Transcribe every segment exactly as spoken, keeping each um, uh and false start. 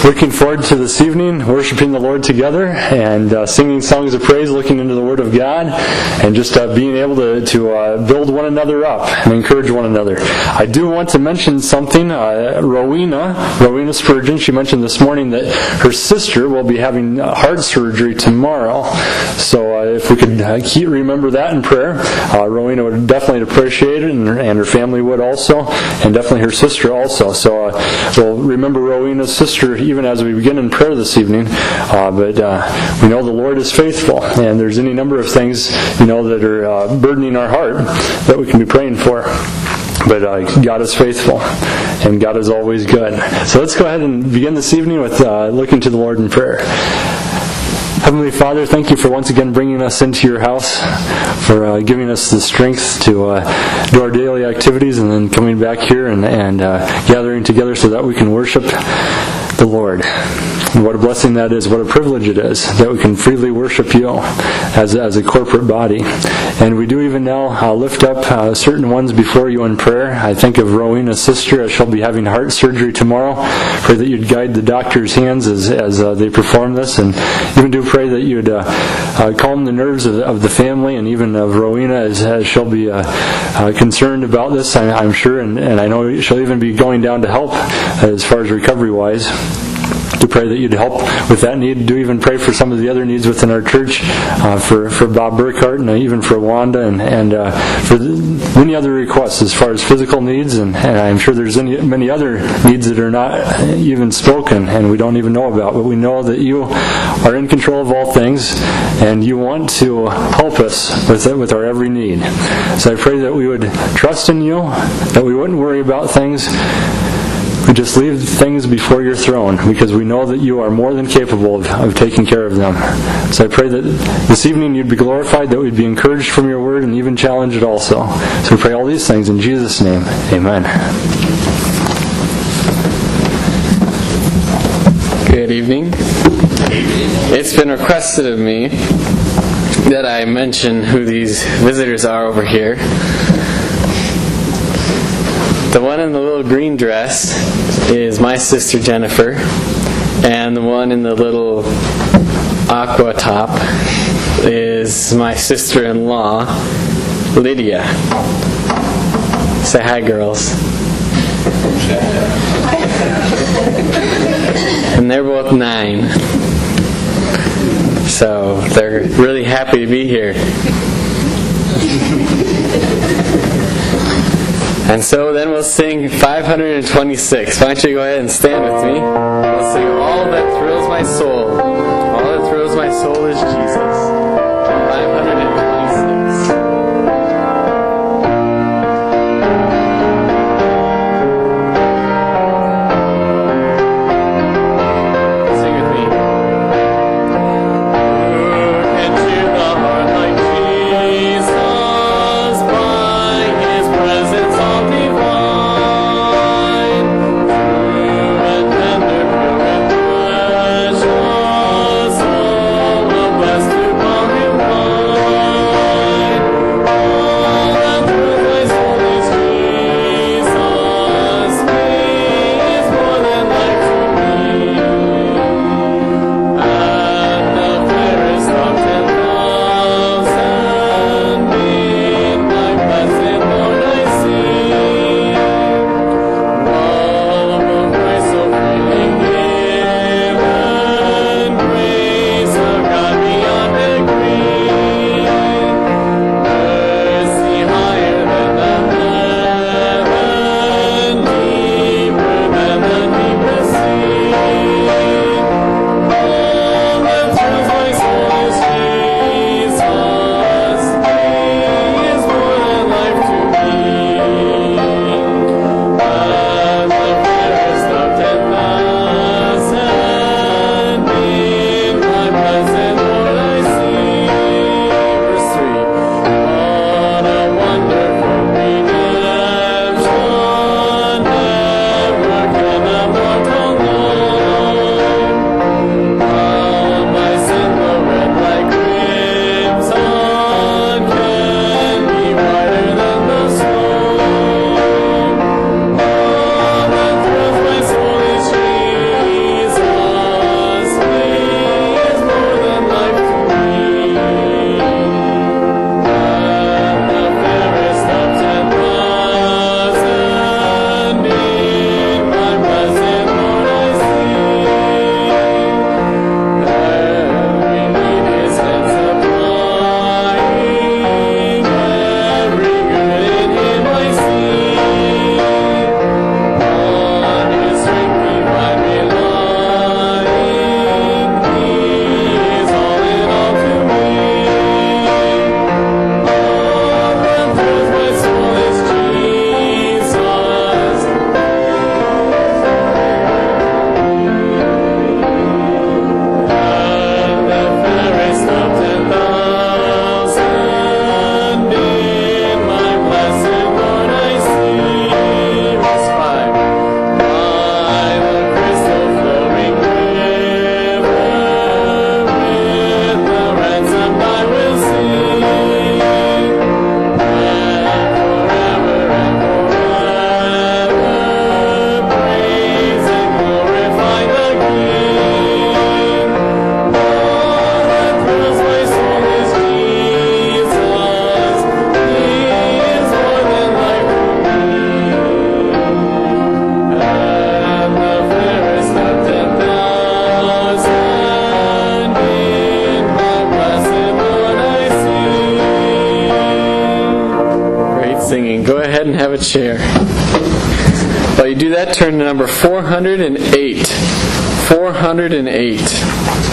looking forward to this evening, worshiping the Lord together and uh, singing songs of praise, looking into the Word of God, and just uh, being able to, to uh, build one another up and encourage one another. I do want to mention something. Uh, Rowena, Rowena Spurgeon, she mentioned this morning that her sister will be having heart surgery tomorrow. So uh, if we could uh, keep, remember that in prayer, uh, Rowena would definitely appreciate it, and, and her family would also, and definitely her sister also. So uh, we'll remember Rowena's sister even as we begin in prayer this evening. Uh, but uh, we know the Lord is faithful, and there's any number of things, you know, that are uh, burdening our heart that we can be praying for. But uh, God is faithful, and God is always good. So let's go ahead and begin this evening with uh, looking to the Lord in prayer. Heavenly Father, thank you for once again bringing us into your house, for uh, giving us the strength to uh, do our daily activities, and then coming back here and, and uh, gathering together so that we can worship the Lord. And what a blessing that is, what a privilege it is that we can freely worship you as, as a corporate body. And we do even now uh, lift up uh, certain ones before you in prayer. I think of Rowena's sister, as she'll be having heart surgery tomorrow. Pray that you'd guide the doctor's hands as, as uh, they perform this, and even do pray that you'd uh, uh, calm the nerves of, of the family, and even of Rowena as, as she'll be uh, uh, concerned about this, I, I'm sure, and, and I know she'll even be going down to help as far as recovery-wise. To pray that you'd help with that need. Do even pray for some of the other needs within our church, uh, for, for Bob Burkhart, and even for Wanda, and, and uh, for the, many other requests as far as physical needs, and, and I'm sure there's any, many other needs that are not even spoken and we don't even know about, but we know that you are in control of all things, and you want to help us with it, with our every need. So I pray that we would trust in you, that we wouldn't worry about things. We just leave things before your throne, because we know that you are more than capable of, of taking care of them. So I pray that this evening you'd be glorified, that we'd be encouraged from your word, and even challenged also. So we pray all these things in Jesus' name. Amen. Good evening. It's been requested of me that I mention who these visitors are over here. The one in the little green dress is my sister Jennifer, and the one in the little aqua top is my sister-in-law Lydia. Say hi, girls. And they're both nine, so they're really happy to be here. And so then we'll sing five hundred twenty-six. Why don't you go ahead and stand with me? We'll sing All That Thrills My Soul. All that thrills my soul is Jesus. five hundred twenty-six. Sing with me. Who can cheer the heart like Jesus by His presence all divine? True and tender, pure and precious, all the blessed. ahead and have a chair. While you do that, turn to number four hundred eight. four hundred eight.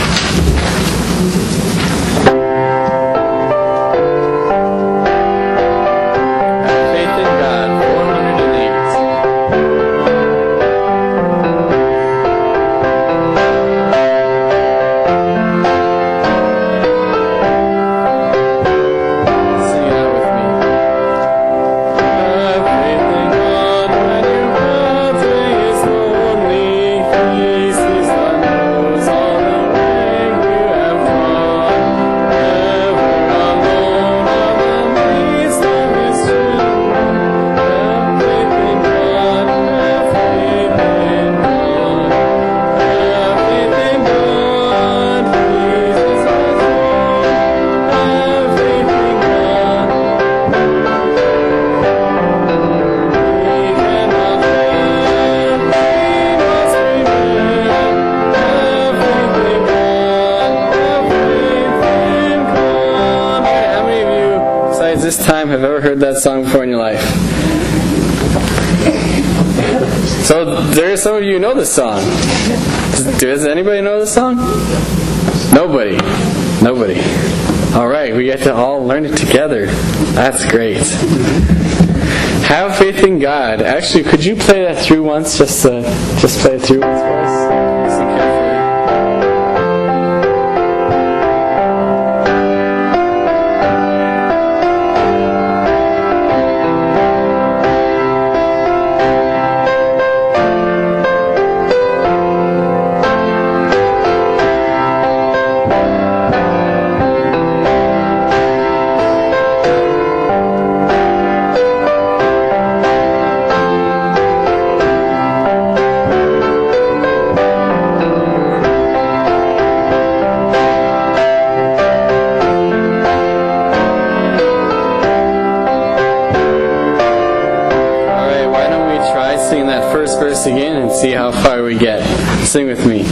This time have ever heard that song before in your life? So there are some of you who know this song. Does, does anybody know this song? Nobody. Nobody. Alright, we get to all learn it together. That's great. Have faith in God. Actually, could you play that through once? Just uh, just play it through once for us. Listen carefully. Again and see how far we get. Sing with me.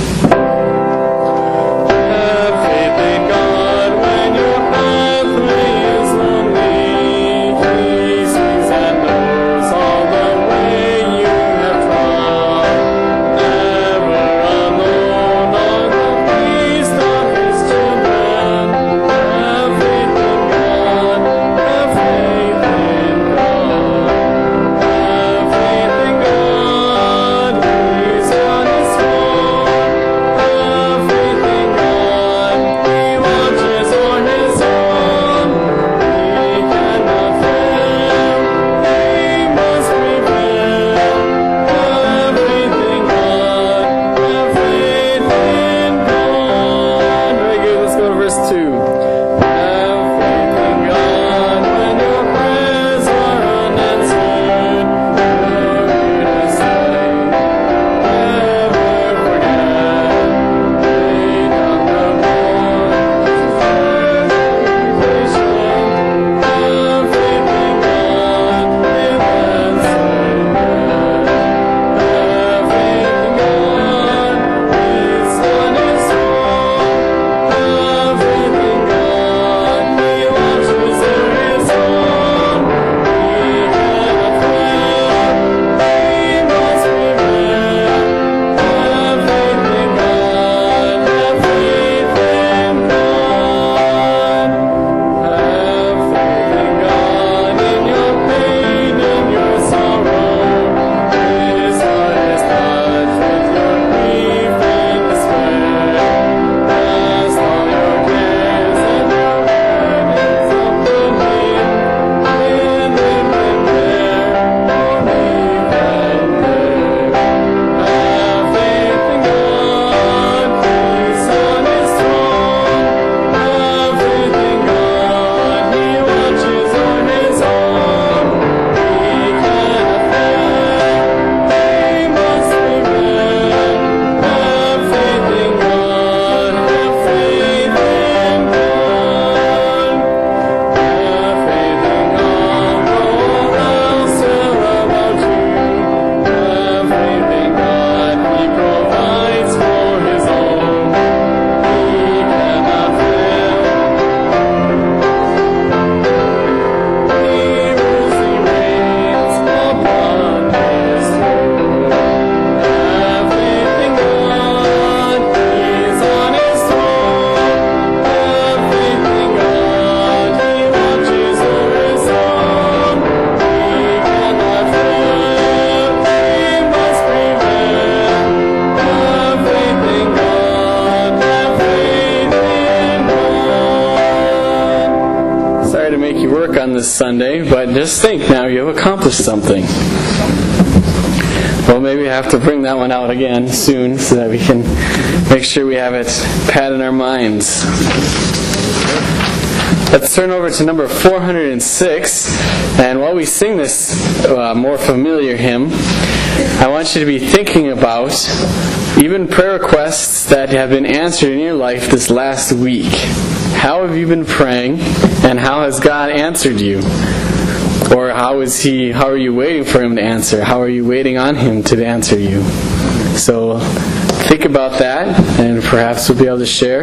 to make you work on this Sunday, but just think now you've accomplished something. Well, maybe we have to bring that one out again soon so that we can make sure we have it pat in our minds. Let's turn over to number four hundred six, and while we sing this uh, more familiar hymn, I want you to be thinking about even prayer requests that have been answered in your life this last week. How have you been praying, and how has God answered you? Or how is He? How are you waiting for Him to answer? How are you waiting on Him to answer you? So think about that, and perhaps we'll be able to share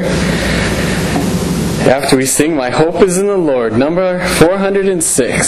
after we sing "My Hope is in the Lord," number four hundred six.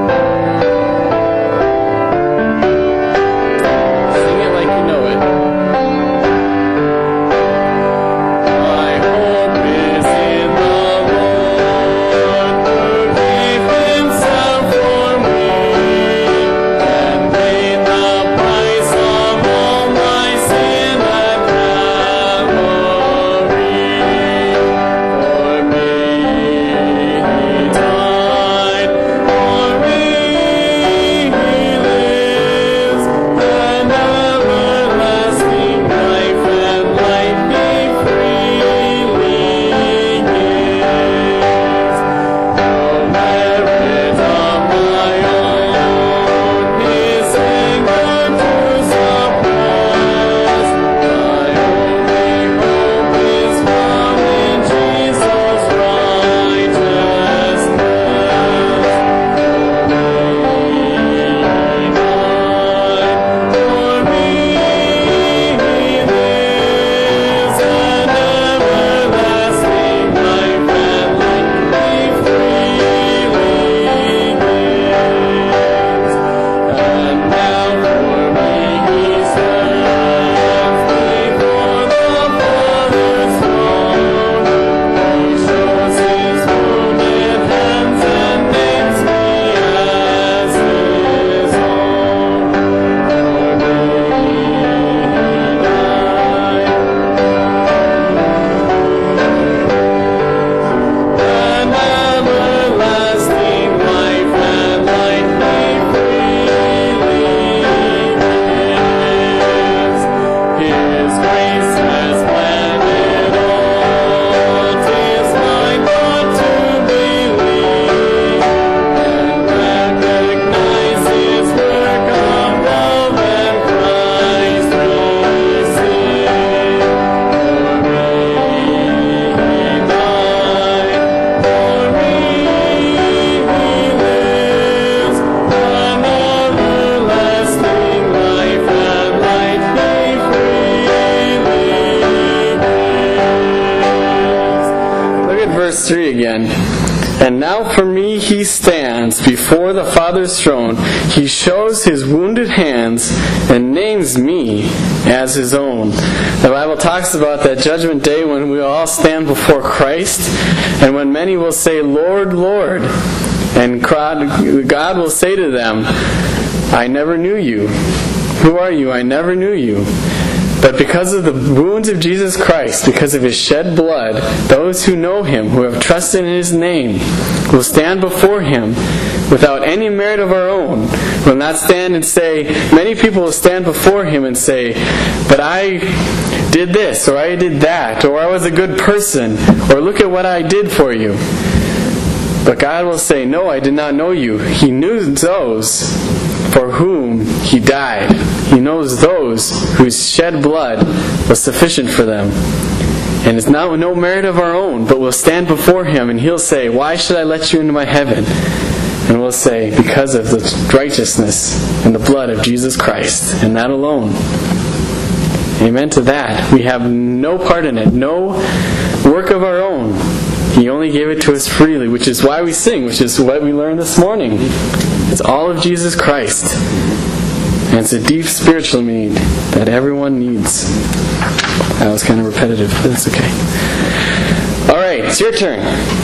three again. And now for me he stands before the Father's throne. He shows his wounded hands and names me as his own. The Bible talks about that judgment day when we all stand before Christ, and when many will say, Lord, Lord. And God will say to them, I never knew you. Who are you? I never knew you. But because of the wounds of Jesus Christ, because of His shed blood, those who know Him, who have trusted in His name, will stand before Him without any merit of our own. Will not stand and say, many people will stand before Him and say, but I did this, or I did that, or I was a good person, or look at what I did for you. But God will say, no, I did not know you. He knew those for whom He died. He knows those whose shed blood was sufficient for them. And it's not no merit of our own, but we'll stand before Him and He'll say, why should I let you into my heaven? And we'll say, because of the righteousness and the blood of Jesus Christ, and that alone. Amen to that. We have no part in it, no work of our own. He only gave it to us freely, which is why we sing, which is what we learned this morning. It's all of Jesus Christ. And it's a deep spiritual need that everyone needs. That was kind of repetitive, but that's okay. Alright, it's your turn.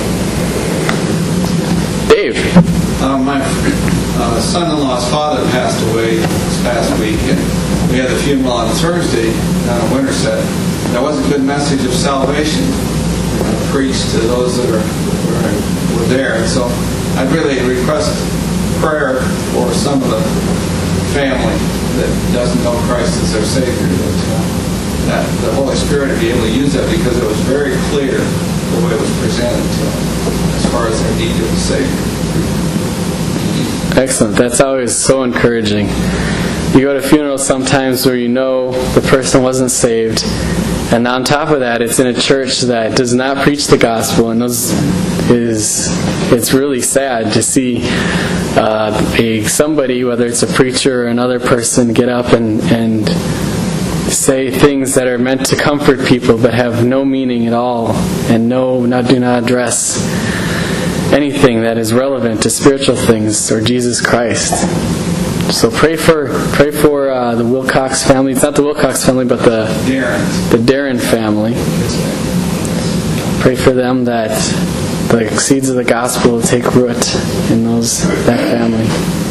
Dave. Uh, my uh, son-in-law's father passed away this past week, and we had the funeral on Thursday down in Winterset. There was a good message of salvation uh, preached to those that are, were, were there. And so I'd really request prayer for some of the family that doesn't know Christ as their Savior. That, uh, that the Holy Spirit would be able to use that, because it was very clear the way it was presented to them as far as their need of the Savior. Excellent. That's always so encouraging. You go to funerals sometimes where you know the person wasn't saved, and on top of that, it's in a church that does not preach the gospel, and those is it's really sad to see uh, a somebody, whether it's a preacher or another person, get up and and say things that are meant to comfort people but have no meaning at all, and no, not do not address anything that is relevant to spiritual things or Jesus Christ. So pray for pray for uh, the Wilcox family. It's not the Wilcox family, but the Darren. the Darren family. Pray for them that the seeds of the gospel will take root in those that family.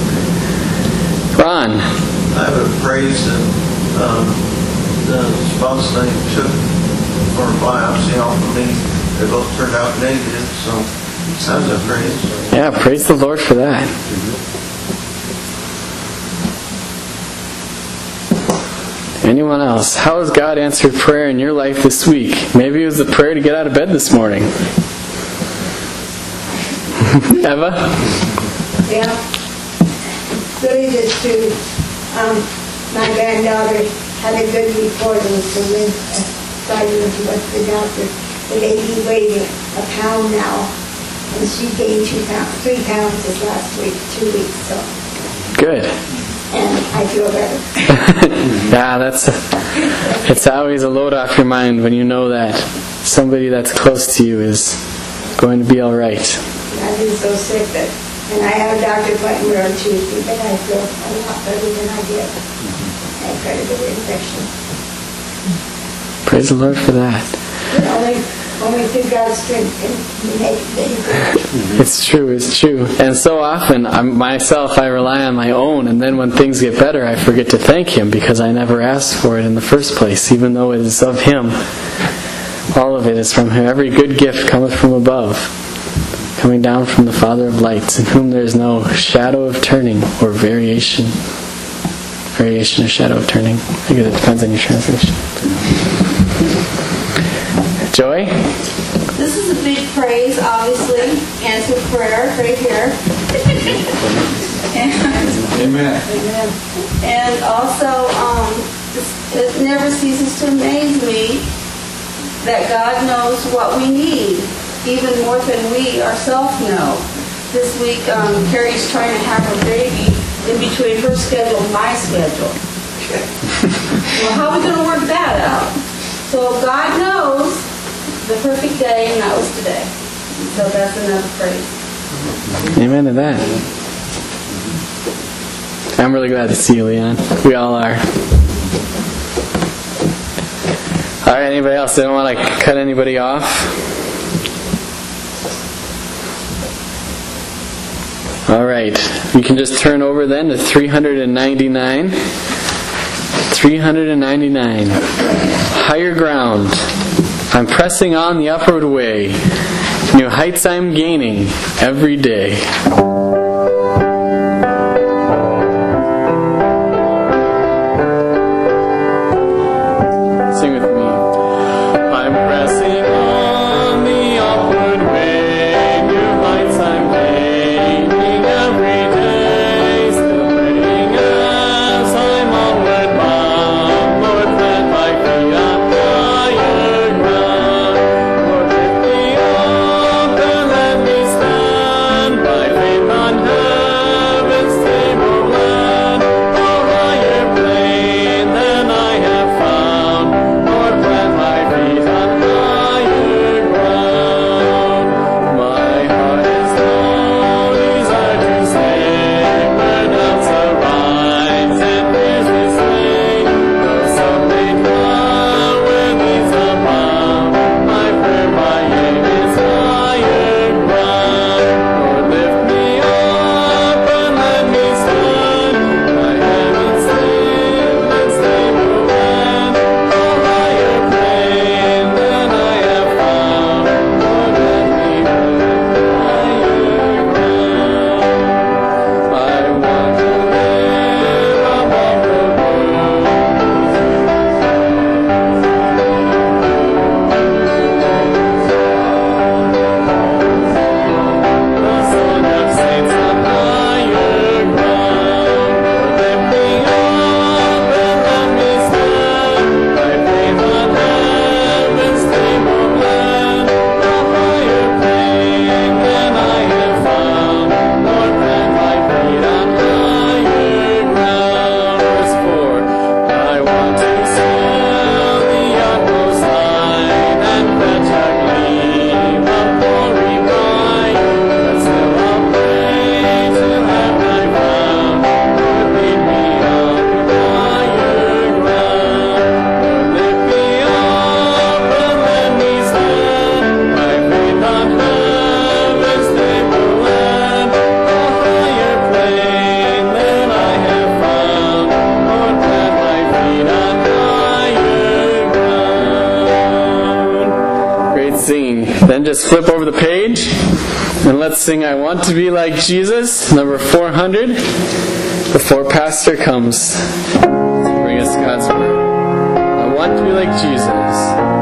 Ron. I have a praise that um, the spouse they took for a biopsy off of me. They both turned out negative, so that was a praise. Yeah, praise the Lord for that. Anyone else? How has God answered prayer in your life this week? Maybe it was the prayer to get out of bed this morning. Eva? Yeah. Really just to, um, my granddaughter had a good report and so when I started with the doctor, the lady weighed a pound now, and she gained two pounds, three pounds this last week, two weeks, so. Good. And I feel better. Yeah, that's a, it's always a load off your mind when you know that somebody that's close to you is going to be all right. I've been so sick that, and I have a doctor appointment on Tuesday, but I feel a lot better than I did. I had quite a bit of infection. Praise the Lord for that. But only, only through God's strength can you make it. It's true, it's true. And so often, I'm, myself, I rely on my own, and then when things get better, I forget to thank Him because I never asked for it in the first place, even though it is of Him. All of it is from Him. Every good gift cometh from above, coming down from the Father of lights, in whom there is no shadow of turning or variation. Variation or shadow of turning. I guess it depends on your translation. Joy? This is a big praise, obviously. Answered prayer right here. and, Amen. and also, um, it never ceases to amaze me that God knows what we need, even more than we ourselves know. This week, um, Carrie's trying to have her baby in between her schedule and my schedule. Well, how are we going to work that out? So God knows the perfect day, and that was today. So that's another praise. Amen to that. I'm really glad to see you, Leon. We all are. All right, anybody else? I don't want to cut anybody off. All right, you can just turn over then to three ninety-nine. three ninety-nine. Higher ground. I'm pressing on the upward way. New heights I'm gaining every day. Sing with me. I'm pressing on the upward way. New heights I'm gaining every day. Still praying as I'm onward bound. Lord, plant my feet on higher ground. Lord, lift me up and let me stand by faith on then just flip over the page and let's sing I Want to Be Like Jesus, number four hundred, before Pastor comes to bring us God's Word. I want to be like Jesus.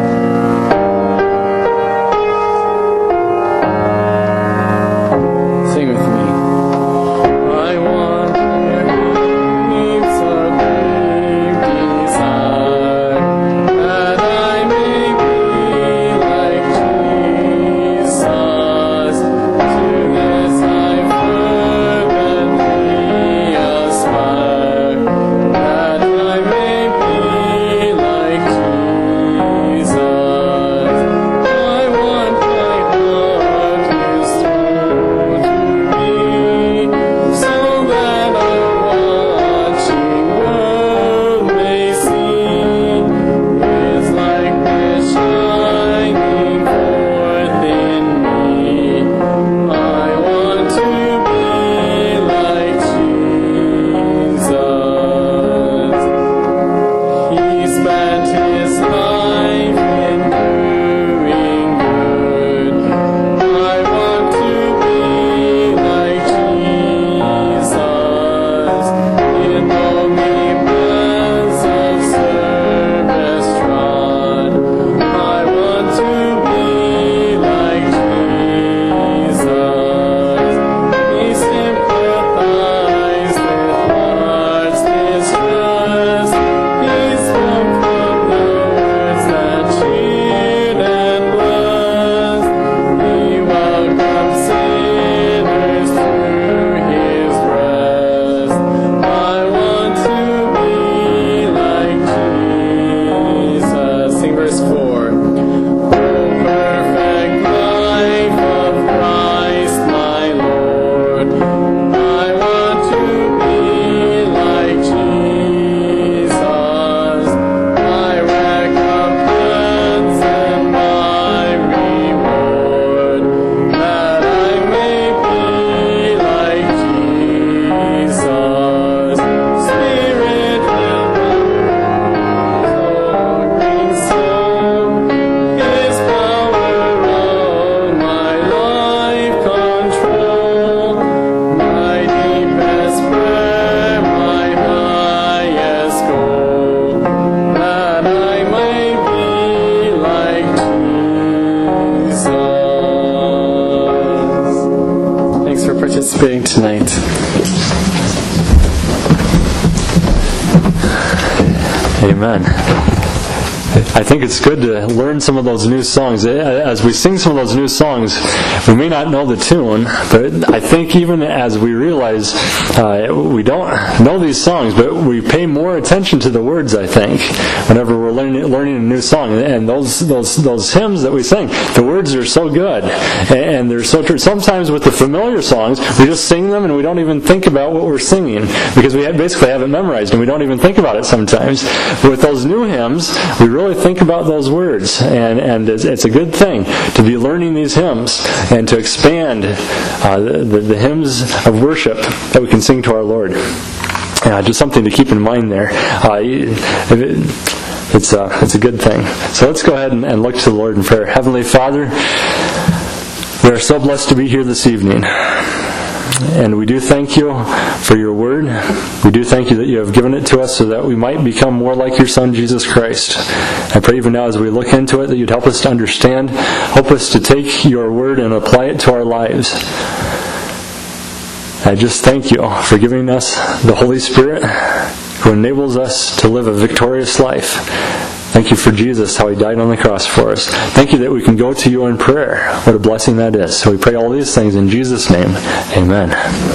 Participating tonight. Amen. I think it's good to learn some of those new songs. As we sing some of those new songs, we may not know the tune, but I think even as we realize uh, we don't know these songs, but we pay more attention to the words, I think, whenever we're learning, learning a new song. And those those those hymns that we sing, the words are so good, and they're so true. Sometimes with the familiar songs, we just sing them and we don't even think about what we're singing, because we basically have it memorized and we don't even think about it sometimes. But with those new hymns, we really think about those words, and, and it's a good thing to be learning these hymns and to expand uh, the, the, the hymns of worship that we can sing to our Lord. Uh, just something to keep in mind there. Uh, it, it's, uh, it's a good thing. So let's go ahead and, and look to the Lord in prayer. Heavenly Father, we are so blessed to be here this evening. And we do thank you for your word. We do thank you that you have given it to us so that we might become more like your Son, Jesus Christ. I pray even now as we look into it that you'd help us to understand, help us to take your word and apply it to our lives. I just thank you for giving us the Holy Spirit who enables us to live a victorious life. Thank you for Jesus, how He died on the cross for us. Thank you that we can go to you in prayer. What a blessing that is. So we pray all these things in Jesus' name. Amen.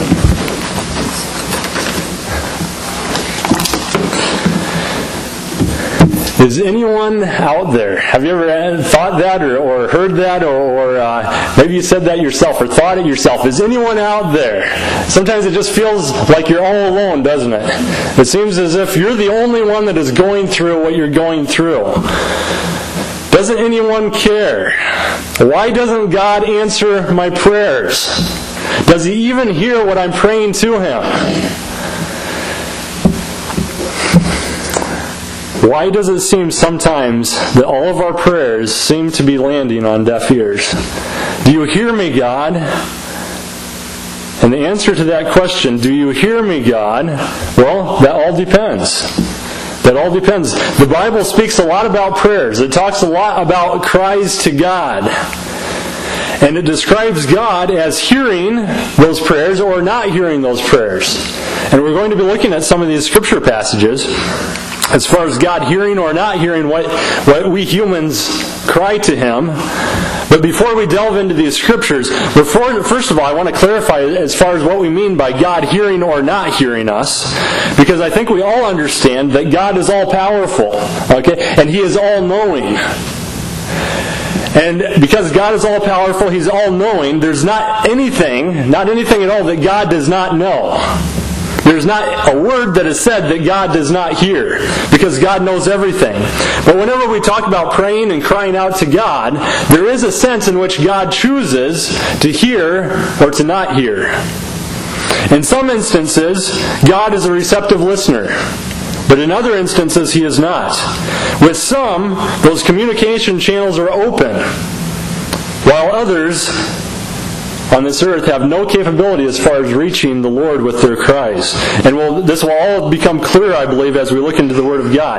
Is anyone out there? Have you ever thought that or, or heard that, or, or uh, maybe you said that yourself or thought it yourself? Is anyone out there? Sometimes it just feels like you're all alone, doesn't it? It seems as if you're the only one that is going through what you're going through. Doesn't anyone care? Why doesn't God answer my prayers? Does He even hear what I'm praying to Him? why does it seem sometimes that all of our prayers seem to be landing on deaf ears? Do you hear me, God? And the answer to that question, do you hear me, God? Well, that all depends. That all depends. The Bible speaks a lot about prayers. It talks a lot about cries to God. And it describes God as hearing those prayers or not hearing those prayers. And we're going to be looking at some of these scripture passages as far as God hearing or not hearing what, what we humans cry to Him. But before we delve into these scriptures, before, first of all, I want to clarify as far as what we mean by God hearing or not hearing us. Because I think we all understand that God is all-powerful. Okay? And He is all-knowing. And because God is all-powerful, He's all-knowing, there's not anything, not anything at all that God does not know. There's not a word that is said that God does not hear, because God knows everything. But whenever we talk about praying and crying out to God, there is a sense in which God chooses to hear or to not hear. In some instances, God is a receptive listener. But in other instances, He is not. With some, those communication channels are open, while others on this earth have no capability as far as reaching the Lord with their cries. And we'll, this will all become clear, I believe, as we look into the Word of God.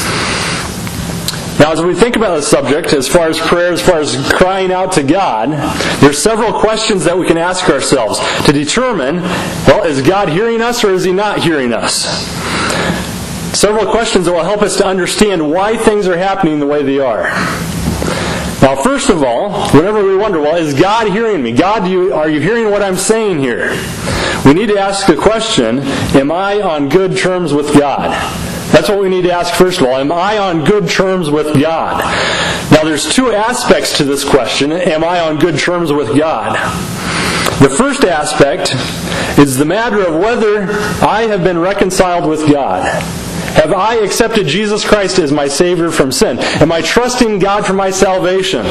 Now, as we think about the subject, as far as prayer, as far as crying out to God, there's several questions that we can ask ourselves to determine, well, is God hearing us or is He not hearing us? Several questions that will help us to understand why things are happening the way they are. Now, first of all, whenever we wonder, well, is God hearing me? God, do you, are you hearing what I'm saying here? We need to ask the question, am I on good terms with God? That's what we need to ask first of all. Am I on good terms with God? Now, there's two aspects to this question. Am I on good terms with God? The first aspect is the matter of whether I have been reconciled with God. Have I accepted Jesus Christ as my Savior from sin? Am I trusting God for my salvation?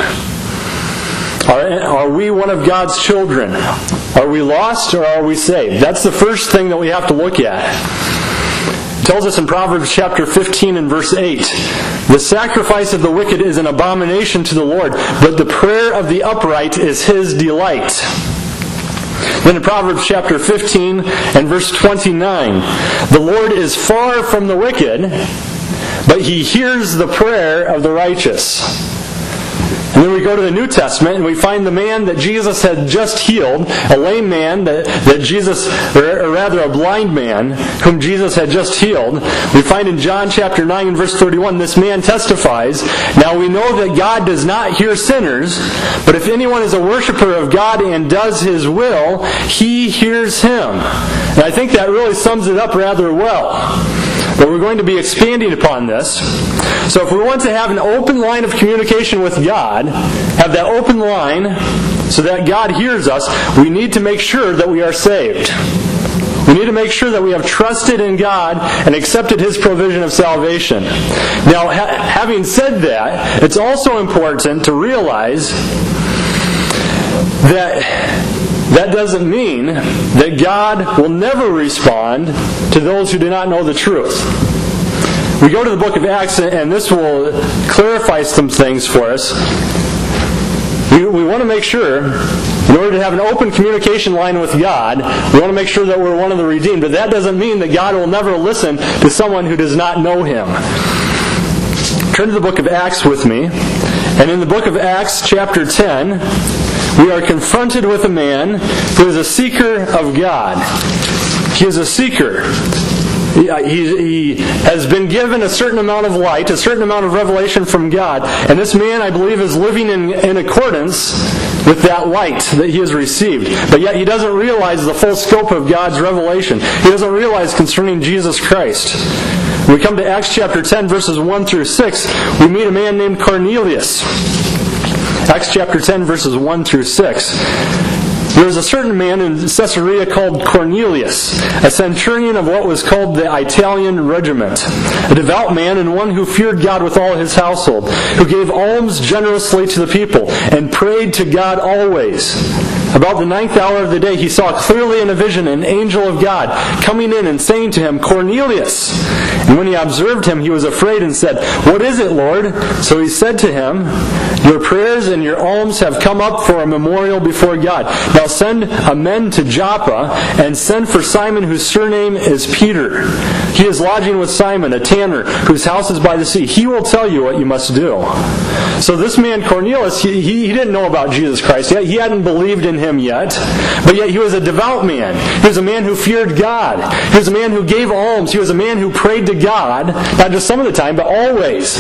Are, are we one of God's children? Are we lost or are we saved? That's the first thing that we have to look at. It tells us in Proverbs chapter fifteen and verse eight, the sacrifice of the wicked is an abomination to the Lord, but the prayer of the upright is His delight. Then in Proverbs chapter fifteen and verse twenty-nine, the Lord is far from the wicked, but He hears the prayer of the righteous. And then we go to the New Testament and we find the man that Jesus had just healed, a lame man that, that Jesus, or, or rather a blind man whom Jesus had just healed. We find in John chapter nine and verse thirty-one, this man testifies, now we know that God does not hear sinners, but if anyone is a worshiper of God and does His will, He hears him. And I think that really sums it up rather well. But we're going to be expanding upon this. So if we want to have an open line of communication with God, have that open line so that God hears us, we need to make sure that we are saved. We need to make sure that we have trusted in God and accepted His provision of salvation. Now, ha- having said that, it's also important to realize that that doesn't mean that God will never respond to those who do not know the truth. We go to the book of Acts, and this will clarify some things for us. We, we want to make sure, in order to have an open communication line with God, we want to make sure that we're one of the redeemed. But that doesn't mean that God will never listen to someone who does not know Him. Turn to the book of Acts with me. And in the book of Acts, chapter ten, we are confronted with a man who is a seeker of God. He is a seeker. He, he, he has been given a certain amount of light, a certain amount of revelation from God. And this man, I believe, is living in, in accordance with that light that he has received. But yet he doesn't realize the full scope of God's revelation. He doesn't realize concerning Jesus Christ. When we come to Acts chapter ten, verses one through six, we meet a man named Cornelius. Acts chapter ten, verses one through six. There was a certain man in Caesarea called Cornelius, a centurion of what was called the Italian regiment, a devout man and one who feared God with all his household, who gave alms generously to the people and prayed to God always. About the ninth hour of the day, he saw clearly in a vision an angel of God coming in and saying to him, Cornelius. And when he observed him, he was afraid and said, What is it, Lord? So he said to him, Your prayers and your alms have come up for a memorial before God. Now send a men to Joppa and send for Simon, whose surname is Peter. He is lodging with Simon, a tanner, whose house is by the sea. He will tell you what you must do. So this man Cornelius, he, he, he didn't know about Jesus Christ yet. He hadn't believed in him yet. But yet he was a devout man. He was a man who feared God. He was a man who gave alms. He was a man who prayed to God, not just some of the time, but always.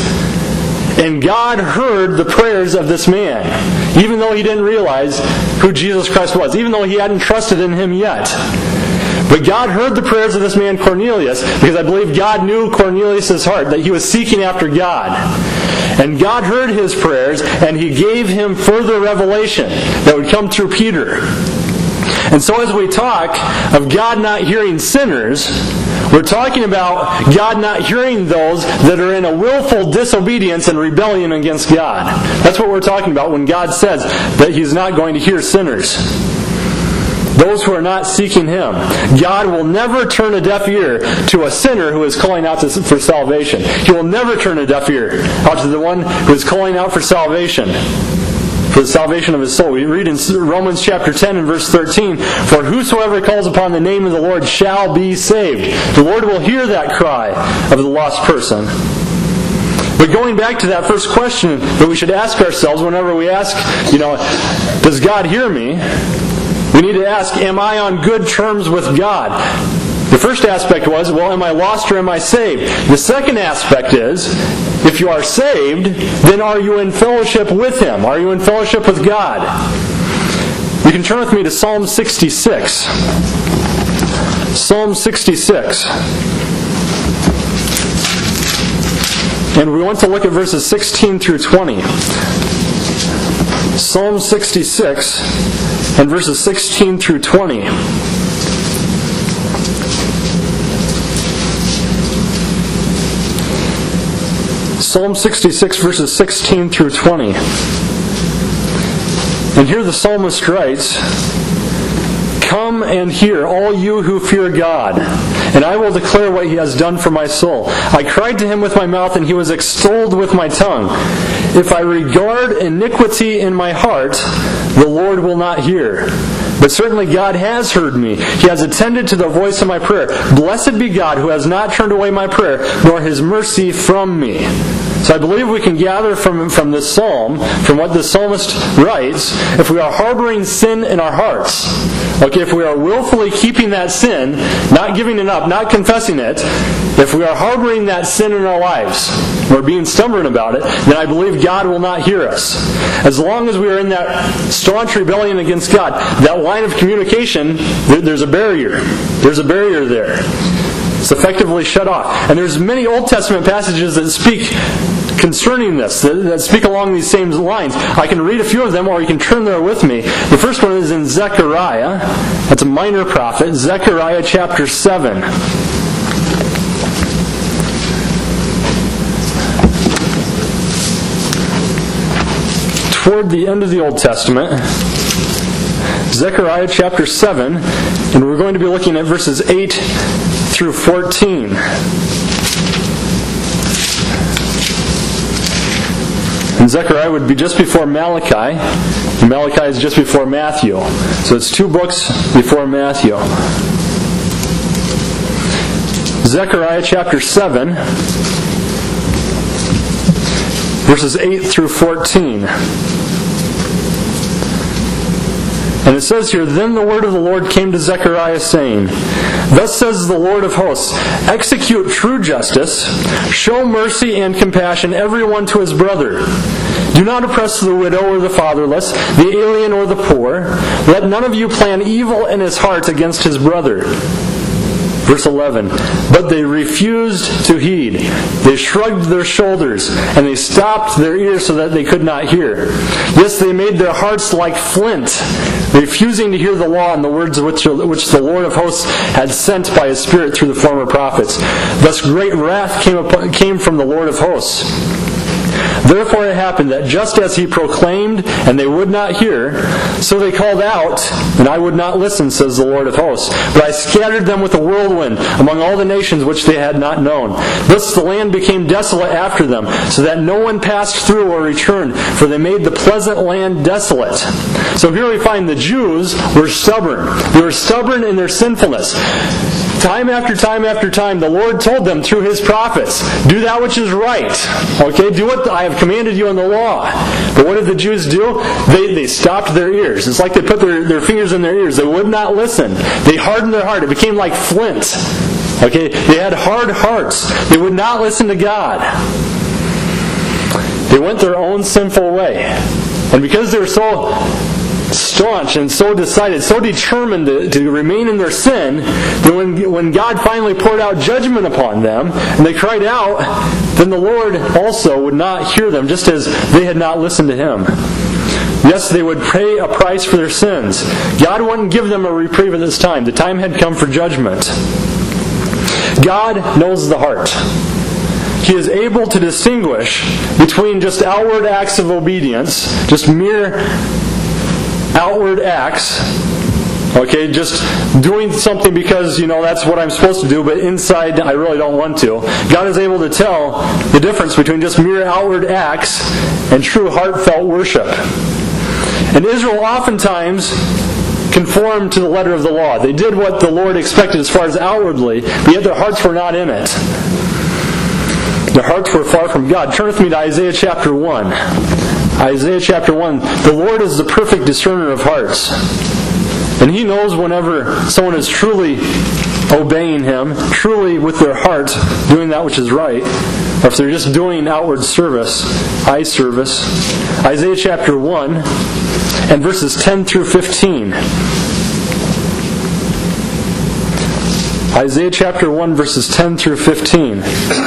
And God heard the prayers of this man, even though he didn't realize who Jesus Christ was, even though he hadn't trusted in him yet. But God heard the prayers of this man Cornelius, because I believe God knew Cornelius' heart, that he was seeking after God. And God heard his prayers, and he gave him further revelation that would come through Peter. And so as we talk of God not hearing sinners, we're talking about God not hearing those that are in a willful disobedience and rebellion against God. That's what we're talking about when God says that He's not going to hear sinners. Those who are not seeking Him. God will never turn a deaf ear to a sinner who is calling out to, for salvation. He will never turn a deaf ear out to the one who is calling out for salvation, for the salvation of his soul. We read in Romans chapter ten and verse thirteen, For whosoever calls upon the name of the Lord shall be saved. The Lord will hear that cry of the lost person. But going back to that first question that we should ask ourselves whenever we ask, you know, does God hear me? We need to ask, am I on good terms with God? The first aspect was, well, am I lost or am I saved? The second aspect is, if you are saved, then are you in fellowship with Him? Are you in fellowship with God? You can turn with me to Psalm sixty-six. Psalm sixty-six. And we want to look at verses sixteen through twenty. Psalm sixty-six and verses sixteen through twenty. Psalm sixty-six, verses sixteen through twenty. And here the psalmist writes, Come and hear, all you who fear God, and I will declare what He has done for my soul. I cried to Him with my mouth, and He was extolled with my tongue. If I regard iniquity in my heart, the Lord will not hear. But certainly God has heard me. He has attended to the voice of my prayer. Blessed be God who has not turned away my prayer, nor His mercy from me. So I believe we can gather from, from this psalm, from what the psalmist writes, if we are harboring sin in our hearts, okay, if we are willfully keeping that sin, not giving it up, not confessing it, if we are harboring that sin in our lives, we're being stubborn about it, then I believe God will not hear us. As long as we are in that staunch rebellion against God, that line of communication, there's a barrier. There's a barrier there. It's effectively shut off. And there's many Old Testament passages that speak concerning this, that, that speak along these same lines. I can read a few of them, or you can turn there with me. The first one is in Zechariah. That's a minor prophet. Zechariah chapter seven. Toward the end of the Old Testament, Zechariah chapter seven, and we're going to be looking at verses eight through fourteen. And Zechariah would be just before Malachi, and Malachi is just before Matthew. So it's two books before Matthew. Zechariah chapter seven, verses eight through fourteen. And it says here, Then the word of the Lord came to Zechariah, saying, Thus says the Lord of hosts, Execute true justice, show mercy and compassion every one to his brother. Do not oppress the widow or the fatherless, the alien or the poor. Let none of you plan evil in his heart against his brother. Verse eleven, But they refused to heed. They shrugged their shoulders, and they stopped their ears so that they could not hear. Yes, they made their hearts like flint, refusing to hear the law and the words which, which the Lord of hosts had sent by His Spirit through the former prophets. Thus great wrath came, upon, came from the Lord of hosts. Therefore it happened that just as he proclaimed, and they would not hear, so they called out, and I would not listen, says the Lord of hosts. But I scattered them with a whirlwind among all the nations which they had not known. Thus the land became desolate after them, so that no one passed through or returned, for they made the pleasant land desolate. So here we find the Jews were stubborn. They were stubborn in their sinfulness. Time after time after time, the Lord told them through His prophets, do that which is right. Okay, do what I have commanded you in the law. But what did the Jews do? They they stopped their ears. It's like they put their, their fingers in their ears. They would not listen. They hardened their heart. It became like flint. Okay, they had hard hearts. They would not listen to God. They went their own sinful way. And because they were so staunch and so decided, so determined to, to remain in their sin, that when, when God finally poured out judgment upon them, and they cried out, then the Lord also would not hear them, just as they had not listened to Him. Yes, they would pay a price for their sins. God wouldn't give them a reprieve at this time. The time had come for judgment. God knows the heart. He is able to distinguish between just outward acts of obedience, just mere outward acts, okay, just doing something because, you know, that's what I'm supposed to do, but inside I really don't want to. God is able to tell the difference between just mere outward acts and true heartfelt worship. And Israel oftentimes conformed to the letter of the law. They did what the Lord expected as far as outwardly, but yet their hearts were not in it. Their hearts were far from God. Turn with me to Isaiah chapter one. Isaiah chapter one. The Lord is the perfect discerner of hearts. And He knows whenever someone is truly obeying Him, truly with their heart doing that which is right, or if they're just doing outward service, eye service. Isaiah chapter one and verses ten through fifteen. Isaiah chapter one verses ten through fifteen.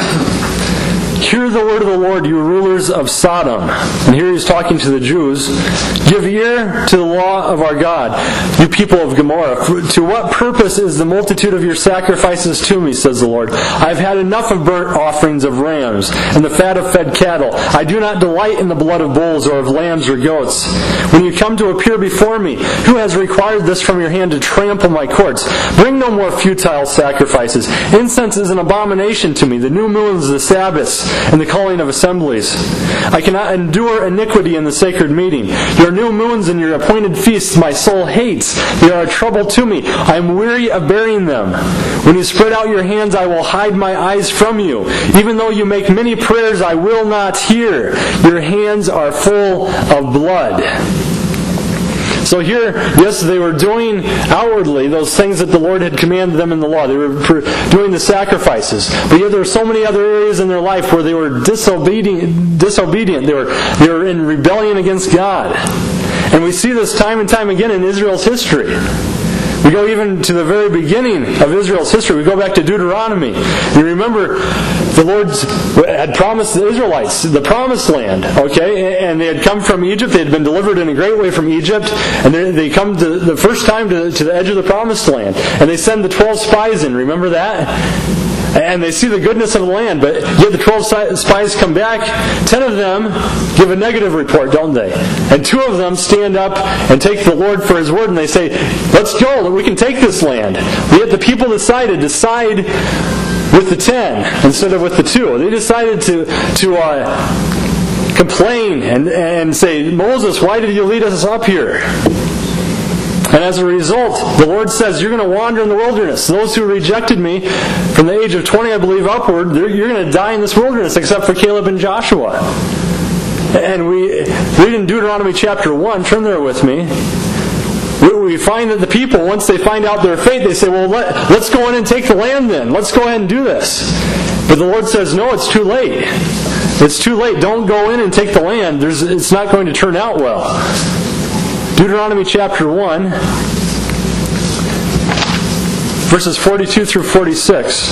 Hear the word of the Lord, you rulers of Sodom. And here He's talking to the Jews. Give ear to the law of our God, you people of Gomorrah. To what purpose is the multitude of your sacrifices to me, says the Lord? I have had enough of burnt offerings of rams and the fat of fed cattle. I do not delight in the blood of bulls or of lambs or goats. When you come to appear before me, who has required this from your hand to trample my courts? Bring no more futile sacrifices. Incense is an abomination to me. The new moons, the Sabbaths, and the calling of assemblies. I cannot endure iniquity in the sacred meeting. Your new moons and your appointed feasts my soul hates. They are a trouble to me. I am weary of bearing them. When you spread out your hands, I will hide my eyes from you. Even though you make many prayers, I will not hear. Your hands are full of blood. So here, yes, they were doing outwardly those things that the Lord had commanded them in the law. They were doing the sacrifices. But yet there were so many other areas in their life where they were disobedient. disobedient. They were, they were in rebellion against God. And we see this time and time again in Israel's history. We go even to the very beginning of Israel's history. We go back to Deuteronomy. You remember the Lord had promised the Israelites the promised land, okay? And they had come from Egypt. They had been delivered in a great way from Egypt. And they come to the first time to, to the edge of the promised land. And they send the twelve spies in. Remember that? And they see the goodness of the land, but yet the twelve spies come back. Ten of them give a negative report, don't they? And two of them stand up and take the Lord for His word, and they say, let's go, we can take this land. But yet the people decided to side with the ten instead of with the two. They decided to to uh, complain and, and say, Moses, why did you lead us up here? And as a result, the Lord says, you're going to wander in the wilderness. Those who rejected me from the age of twenty, I believe, upward, you're going to die in this wilderness, except for Caleb and Joshua. And we read in Deuteronomy chapter one, turn there with me, we find that the people, once they find out their fate, they say, well, let, let's go in and take the land then. Let's go ahead and do this. But the Lord says, no, it's too late. It's too late. Don't go in and take the land. There's, it's not going to turn out well. Deuteronomy chapter one, verses forty-two through forty-six.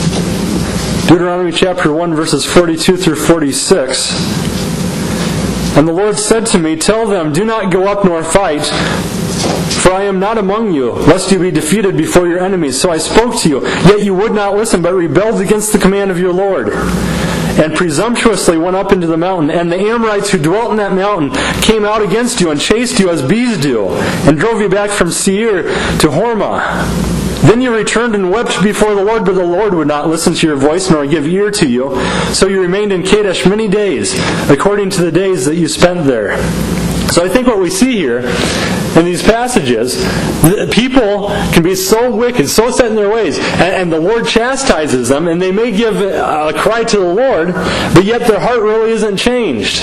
Deuteronomy chapter one, verses forty-two through forty-six. And the Lord said to me, Tell them, do not go up nor fight, for I am not among you, lest you be defeated before your enemies. So I spoke to you, yet you would not listen, but rebelled against the command of your Lord, and presumptuously went up into the mountain. And the Amorites who dwelt in that mountain came out against you and chased you as bees do, and drove you back from Seir to Hormah. Then you returned and wept before the Lord, but the Lord would not listen to your voice nor give ear to you. So you remained in Kadesh many days, according to the days that you spent there. So I think what we see here in these passages, people can be so wicked, so set in their ways, and the Lord chastises them, and they may give a cry to the Lord, but yet their heart really isn't changed.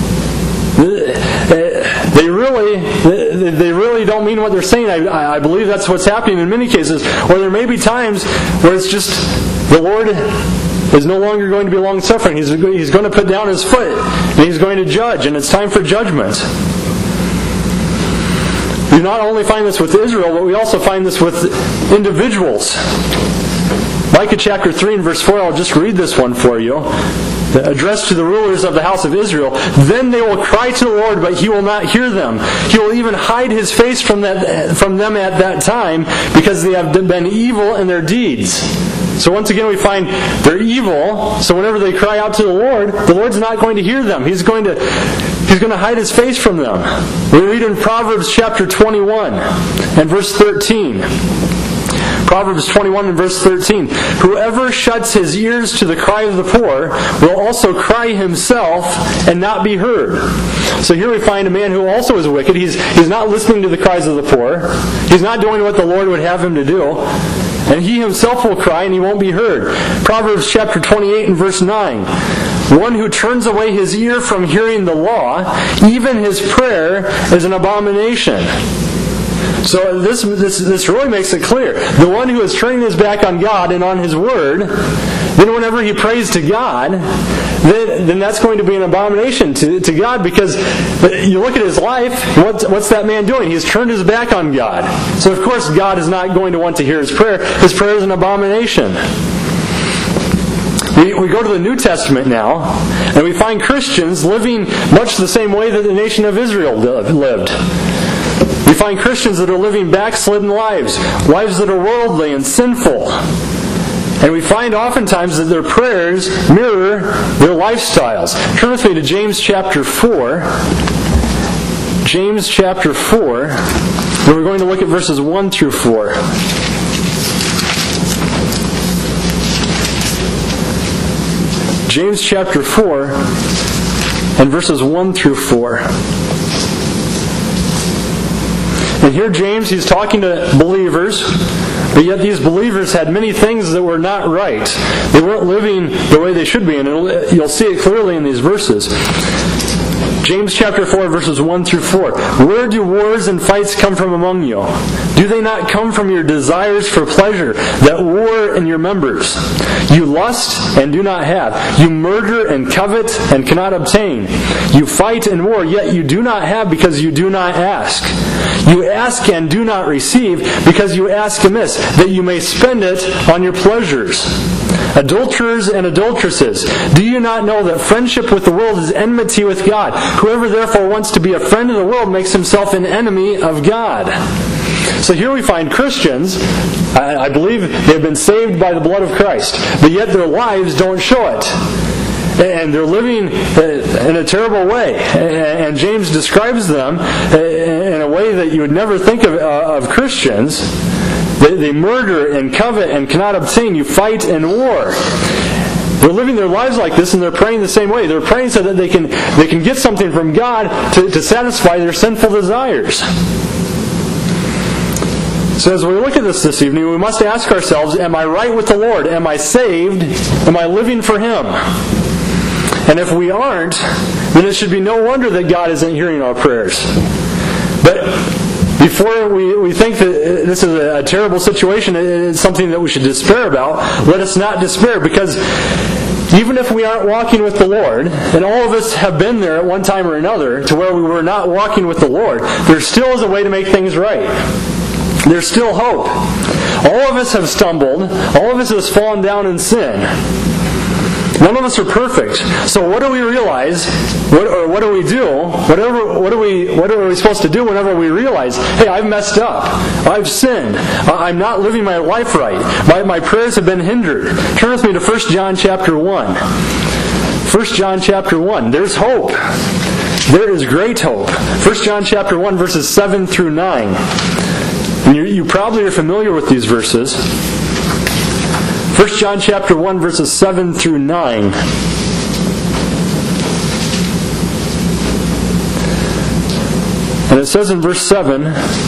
They really, they really don't mean what they're saying. I, I believe that's what's happening in many cases, where there may be times where it's just the Lord is no longer going to be long-suffering. He's, he's going to put down His foot, and He's going to judge, and it's time for judgment. We not only find this with Israel, but we also find this with individuals. Micah chapter three and verse four, I'll just read this one for you. Addressed to the rulers of the house of Israel. Then they will cry to the Lord, but He will not hear them. He will even hide His face from that from them at that time, because they have been evil in their deeds. So once again we find they're evil, so whenever they cry out to the Lord, the Lord's not going to hear them. He's going to He's going to hide His face from them. We read in Proverbs chapter twenty-one and verse thirteen. Proverbs twenty-one and verse thirteen. Whoever shuts his ears to the cry of the poor will also cry himself and not be heard. So here we find a man who also is wicked. He's, he's not listening to the cries of the poor. He's not doing what the Lord would have him to do. And he himself will cry and he won't be heard. Proverbs chapter twenty-eight and verse nine. One who turns away his ear from hearing the law, even his prayer is an abomination. So this, this this really makes it clear. The one who is turning his back on God and on His Word, then whenever he prays to God, then, then that's going to be an abomination to, to God, because you look at his life, what's, what's that man doing? He's turned his back on God. So of course God is not going to want to hear his prayer. His prayer is an abomination. We, we go to the New Testament now, and we find Christians living much the same way that the nation of Israel lived. We find Christians that are living backslidden lives, lives that are worldly and sinful. And we find oftentimes that their prayers mirror their lifestyles. Turn with me to James chapter four. James chapter four, and we're going to look at verses one through four. James chapter four and verses one through four. And here James, he's talking to believers, but yet these believers had many things that were not right. They weren't living the way they should be, and you'll see it clearly in these verses. James chapter four, verses one through four. Where do wars and fights come from among you? Do they not come from your desires for pleasure that war in your members? You lust and do not have. You murder and covet and cannot obtain. You fight and war, yet you do not have because you do not ask. You ask and do not receive because you ask amiss, that you may spend it on your pleasures. Adulterers and adulteresses, do you not know that friendship with the world is enmity with God? Whoever therefore wants to be a friend of the world makes himself an enemy of God. So here we find Christians, I believe they've been saved by the blood of Christ, but yet their lives don't show it. And they're living in a terrible way. And James describes them in a way that you would never think of, of Christians. They, they murder and covet and cannot obtain. You fight and war. They're living their lives like this, and they're praying the same way. They're praying so that they can they can get something from God to, to satisfy their sinful desires. So as we look at this this evening, we must ask ourselves, am I right with the Lord? Am I saved? Am I living for Him? And if we aren't, then it should be no wonder that God isn't hearing our prayers. But before we, we think that this is a, a terrible situation, it's something that we should despair about, let us not despair, because even if we aren't walking with the Lord, and all of us have been there at one time or another to where we were not walking with the Lord, there still is a way to make things right. There's still hope. All of us have stumbled. All of us have fallen down in sin. None of us are perfect. So what do we realize? What or what do we do? Whatever. What are we? What are we supposed to do whenever we realize, hey, I've messed up. I've sinned. I'm not living my life right. My my prayers have been hindered. Turn with me to First John chapter one. First John chapter one. There's hope. There is great hope. First John chapter one, verses seven through nine. And you, you probably are familiar with these verses. First John chapter one, verses seven through nine. And it says in verse seven,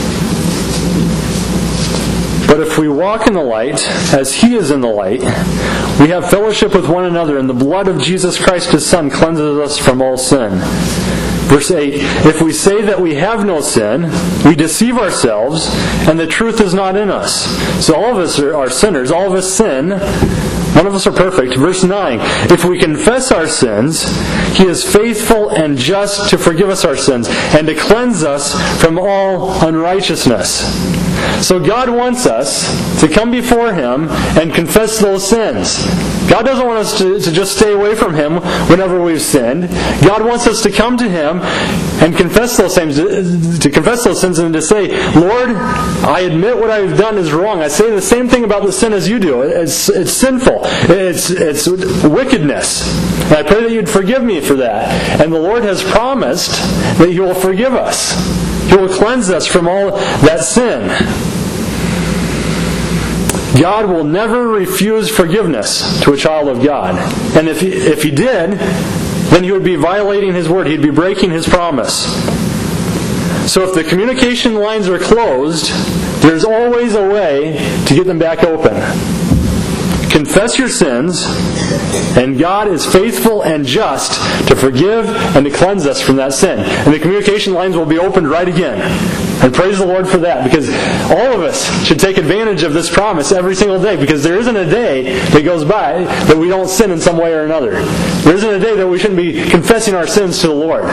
"But if we walk in the light, as He is in the light, we have fellowship with one another, and the blood of Jesus Christ His Son cleanses us from all sin." Verse eight, "If we say that we have no sin, we deceive ourselves, and the truth is not in us." So all of us are, are sinners. All of us sin. None of us are perfect. Verse nine, "If we confess our sins, He is faithful and just to forgive us our sins, and to cleanse us from all unrighteousness." So God wants us to come before Him and confess those sins. God doesn't want us to, to just stay away from Him whenever we've sinned. God wants us to come to Him and confess those sins, to confess those sins and to say, "Lord, I admit what I've done is wrong. I say the same thing about the sin as you do. It's, it's sinful. It's, it's wickedness. And I pray that you'd forgive me for that." And the Lord has promised that He will forgive us. He will cleanse us from all that sin. God will never refuse forgiveness to a child of God. And if he, if He did, then He would be violating His word. He'd be breaking His promise. So if the communication lines are closed, there's always a way to get them back open. Confess your sins, and God is faithful and just to forgive and to cleanse us from that sin. And the communication lines will be opened right again. And praise the Lord for that, because all of us should take advantage of this promise every single day, because there isn't a day that goes by that we don't sin in some way or another. There isn't a day that we shouldn't be confessing our sins to the Lord.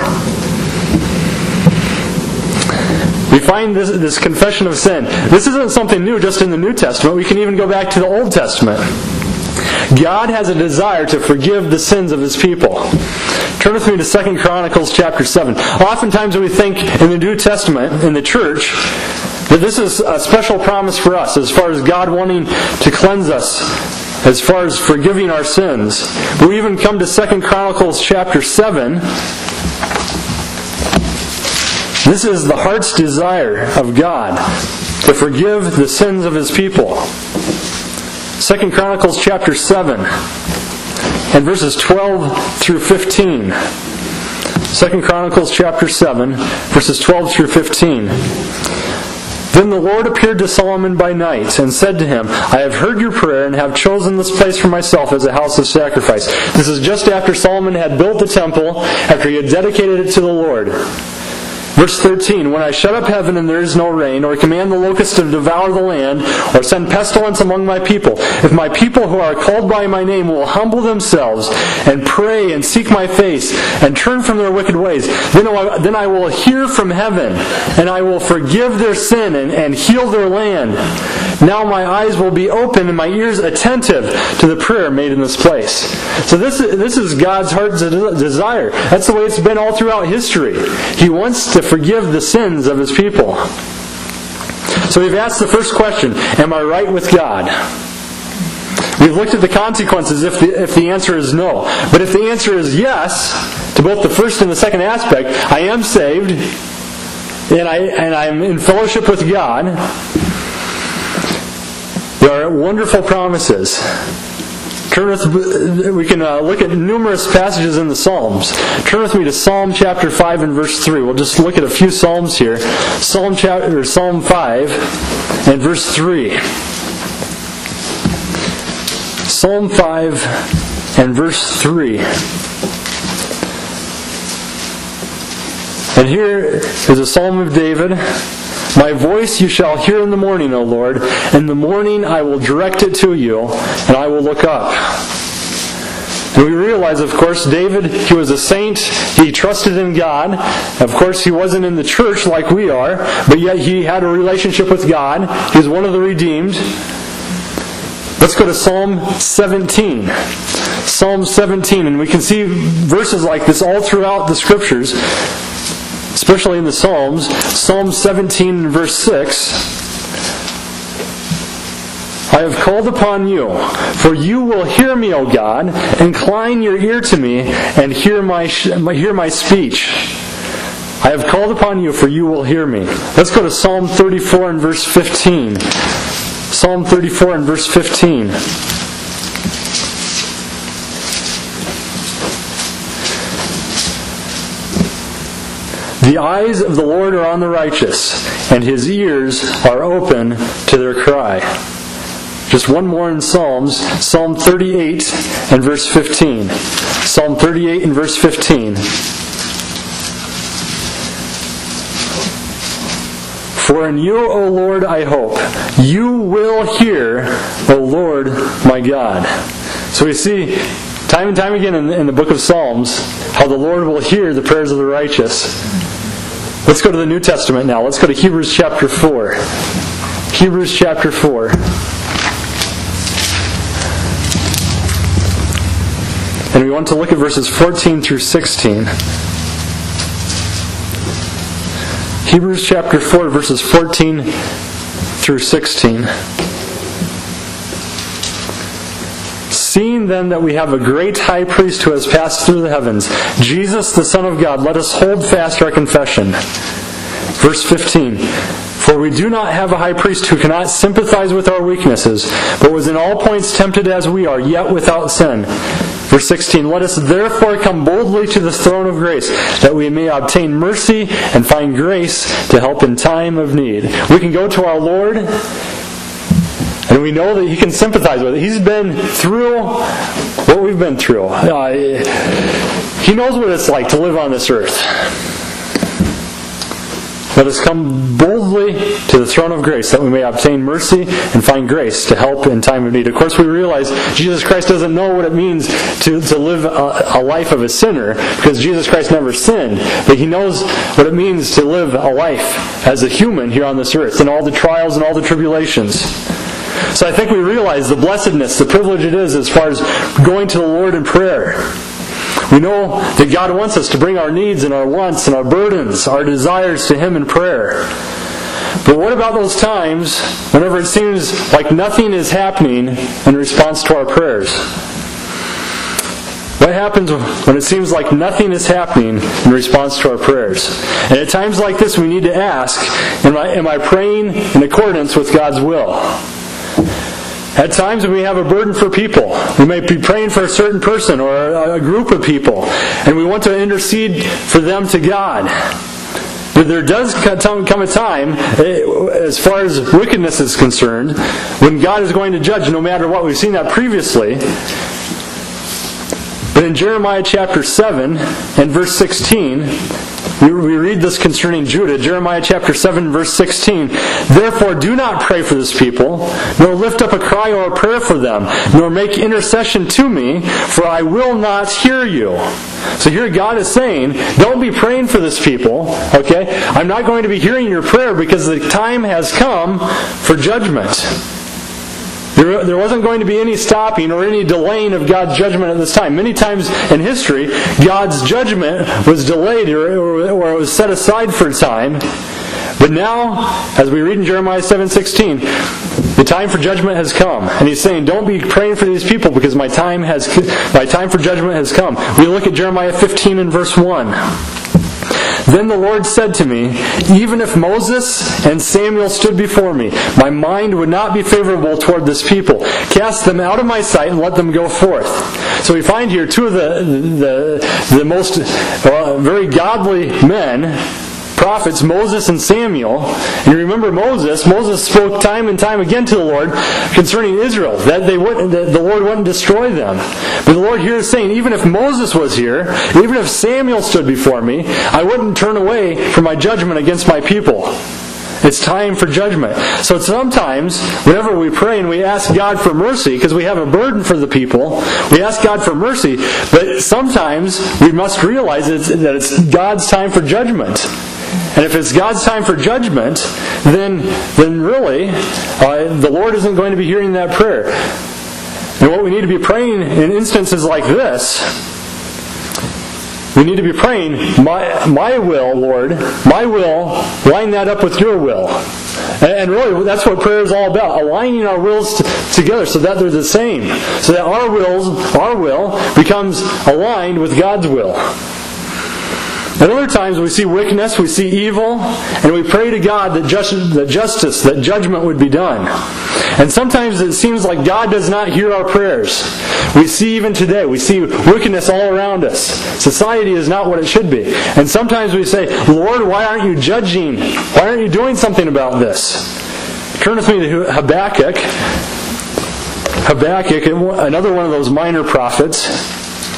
We find this, this confession of sin. This isn't something new just in the New Testament. We can even go back to the Old Testament. God has a desire to forgive the sins of His people. Turn with me to Second Chronicles chapter seven. Oftentimes we think in the New Testament, in the church, that this is a special promise for us as far as God wanting to cleanse us, as far as forgiving our sins. We even come to Second Chronicles chapter seven. This is the heart's desire of God, to forgive the sins of His people. Second Chronicles chapter seven and verses twelve through fifteen. Second Chronicles chapter seven, verses twelve through fifteen. "Then the Lord appeared to Solomon by night and said to him, I have heard your prayer and have chosen this place for myself as a house of sacrifice." This is just after Solomon had built the temple, after he had dedicated it to the Lord. Verse thirteen, "When I shut up heaven and there is no rain, or command the locusts to devour the land, or send pestilence among my people, if my people who are called by my name will humble themselves and pray and seek my face and turn from their wicked ways, then I, then I will hear from heaven and I will forgive their sin and, and heal their land. Now my eyes will be open and my ears attentive to the prayer made in this place." So this is, this is God's heart's desire. That's the way it's been all throughout history. He wants to forgive the sins of His people. So we've asked the first question, am I right with God? We've looked at the consequences if the, if the answer is no. But if the answer is yes, to both the first and the second aspect, I am saved, and, I, and I'm in fellowship with God, there are wonderful promises. Turn with, we can uh, look at numerous passages in the Psalms. Turn with me to Psalm chapter five and verse three. We'll just look at a few Psalms here. Psalm chapter, Psalm five and verse three. Psalm five and verse three. And here is a Psalm of David. "My voice you shall hear in the morning, O Lord. In the morning I will direct it to you, and I will look up." And we realize, of course, David, he was a saint. He trusted in God. Of course, he wasn't in the church like we are, but yet he had a relationship with God. He was one of the redeemed. Let's go to Psalm seventeen. Psalm seventeen, and we can see verses like this all throughout the Scriptures, especially in the Psalms. Psalm seventeen, verse six. I have called upon you, for you will hear me, O God. Incline your ear to me and hear my hear my speech. I have called upon you, for you will hear me. Let's go to Psalm thirty-four and verse fifteen. Psalm thirty-four and verse fifteen. The eyes of the Lord are on the righteous, and His ears are open to their cry. Just one more in Psalms, Psalm thirty-eight and verse fifteen. Psalm thirty-eight and verse fifteen. For in you, O Lord, I hope. You will hear, O Lord, my God. So we see time and time again in the, in the book of Psalms how the Lord will hear the prayers of the righteous. Let's go to the New Testament now. Let's go to Hebrews chapter four. Hebrews chapter four. And we want to look at verses fourteen through sixteen. Hebrews chapter four, verses fourteen through sixteen. Seeing then that we have a great high priest who has passed through the heavens, Jesus the Son of God, let us hold fast our confession. Verse fifteen. For we do not have a high priest who cannot sympathize with our weaknesses, but was in all points tempted as we are, yet without sin. Verse sixteen, let us therefore come boldly to the throne of grace, that we may obtain mercy and find grace to help in time of need. We can go to our Lord, and we know that He can sympathize with it. He's been through what we've been through. Uh, he knows what it's like to live on this earth. Let us come boldly to the throne of grace that we may obtain mercy and find grace to help in time of need. Of course, we realize Jesus Christ doesn't know what it means to, to live a, a life of a sinner, because Jesus Christ never sinned. But He knows what it means to live a life as a human here on this earth, and all the trials and all the tribulations. So I think we realize the blessedness, the privilege it is as far as going to the Lord in prayer. We know that God wants us to bring our needs and our wants and our burdens, our desires to Him in prayer. But what about those times whenever it seems like nothing is happening in response to our prayers? What happens when it seems like nothing is happening in response to our prayers? And at times like this, we need to ask, am I, am I praying in accordance with God's will? At times when we have a burden for people, we may be praying for a certain person or a group of people, and we want to intercede for them to God. But there does come a time, as far as wickedness is concerned, when God is going to judge, no matter what. We've seen that previously. But in Jeremiah chapter seven and verse sixteen, we read this concerning Judah. Jeremiah chapter seven, verse sixteen. Therefore do not pray for this people, nor lift up a cry or a prayer for them, nor make intercession to me, for I will not hear you. So here God is saying, don't be praying for this people, okay? I'm not going to be hearing your prayer because the time has come for judgment. There, there wasn't going to be any stopping or any delaying of God's judgment at this time. Many times in history, God's judgment was delayed or, or, or it was set aside for a time. But now, as we read in Jeremiah seven sixteen, the time for judgment has come. And He's saying, don't be praying for these people because my time has my time for judgment has come. We look at Jeremiah fifteen and verse one. Then the Lord said to me, even if Moses and Samuel stood before me, my mind would not be favorable toward this people. Cast them out of my sight and let them go forth. So we find here two of the the, the most uh, very godly men, prophets, Moses and Samuel. And you remember Moses. Moses spoke time and time again to the Lord concerning Israel, that they wouldn't, that the Lord wouldn't destroy them. But the Lord here is saying, even if Moses was here, even if Samuel stood before me, I wouldn't turn away from my judgment against my people. It's time for judgment. So sometimes, whenever we pray and we ask God for mercy, because we have a burden for the people, we ask God for mercy, but sometimes we must realize that it's God's time for judgment. And if it's God's time for judgment, then then really, uh, the Lord isn't going to be hearing that prayer. And what we need to be praying in instances like this, we need to be praying, my, my will, Lord, my will, line that up with your will. And really, that's what prayer is all about, aligning our wills t- together so that they're the same. So that our wills, our will becomes aligned with God's will. At other times we see wickedness, we see evil, and we pray to God that, just, that justice, that judgment would be done. And sometimes it seems like God does not hear our prayers. We see even today, we see wickedness all around us. Society is not what it should be. And sometimes we say, Lord, why aren't you judging? Why aren't you doing something about this? Turn with me to Habakkuk. Habakkuk, another one of those minor prophets.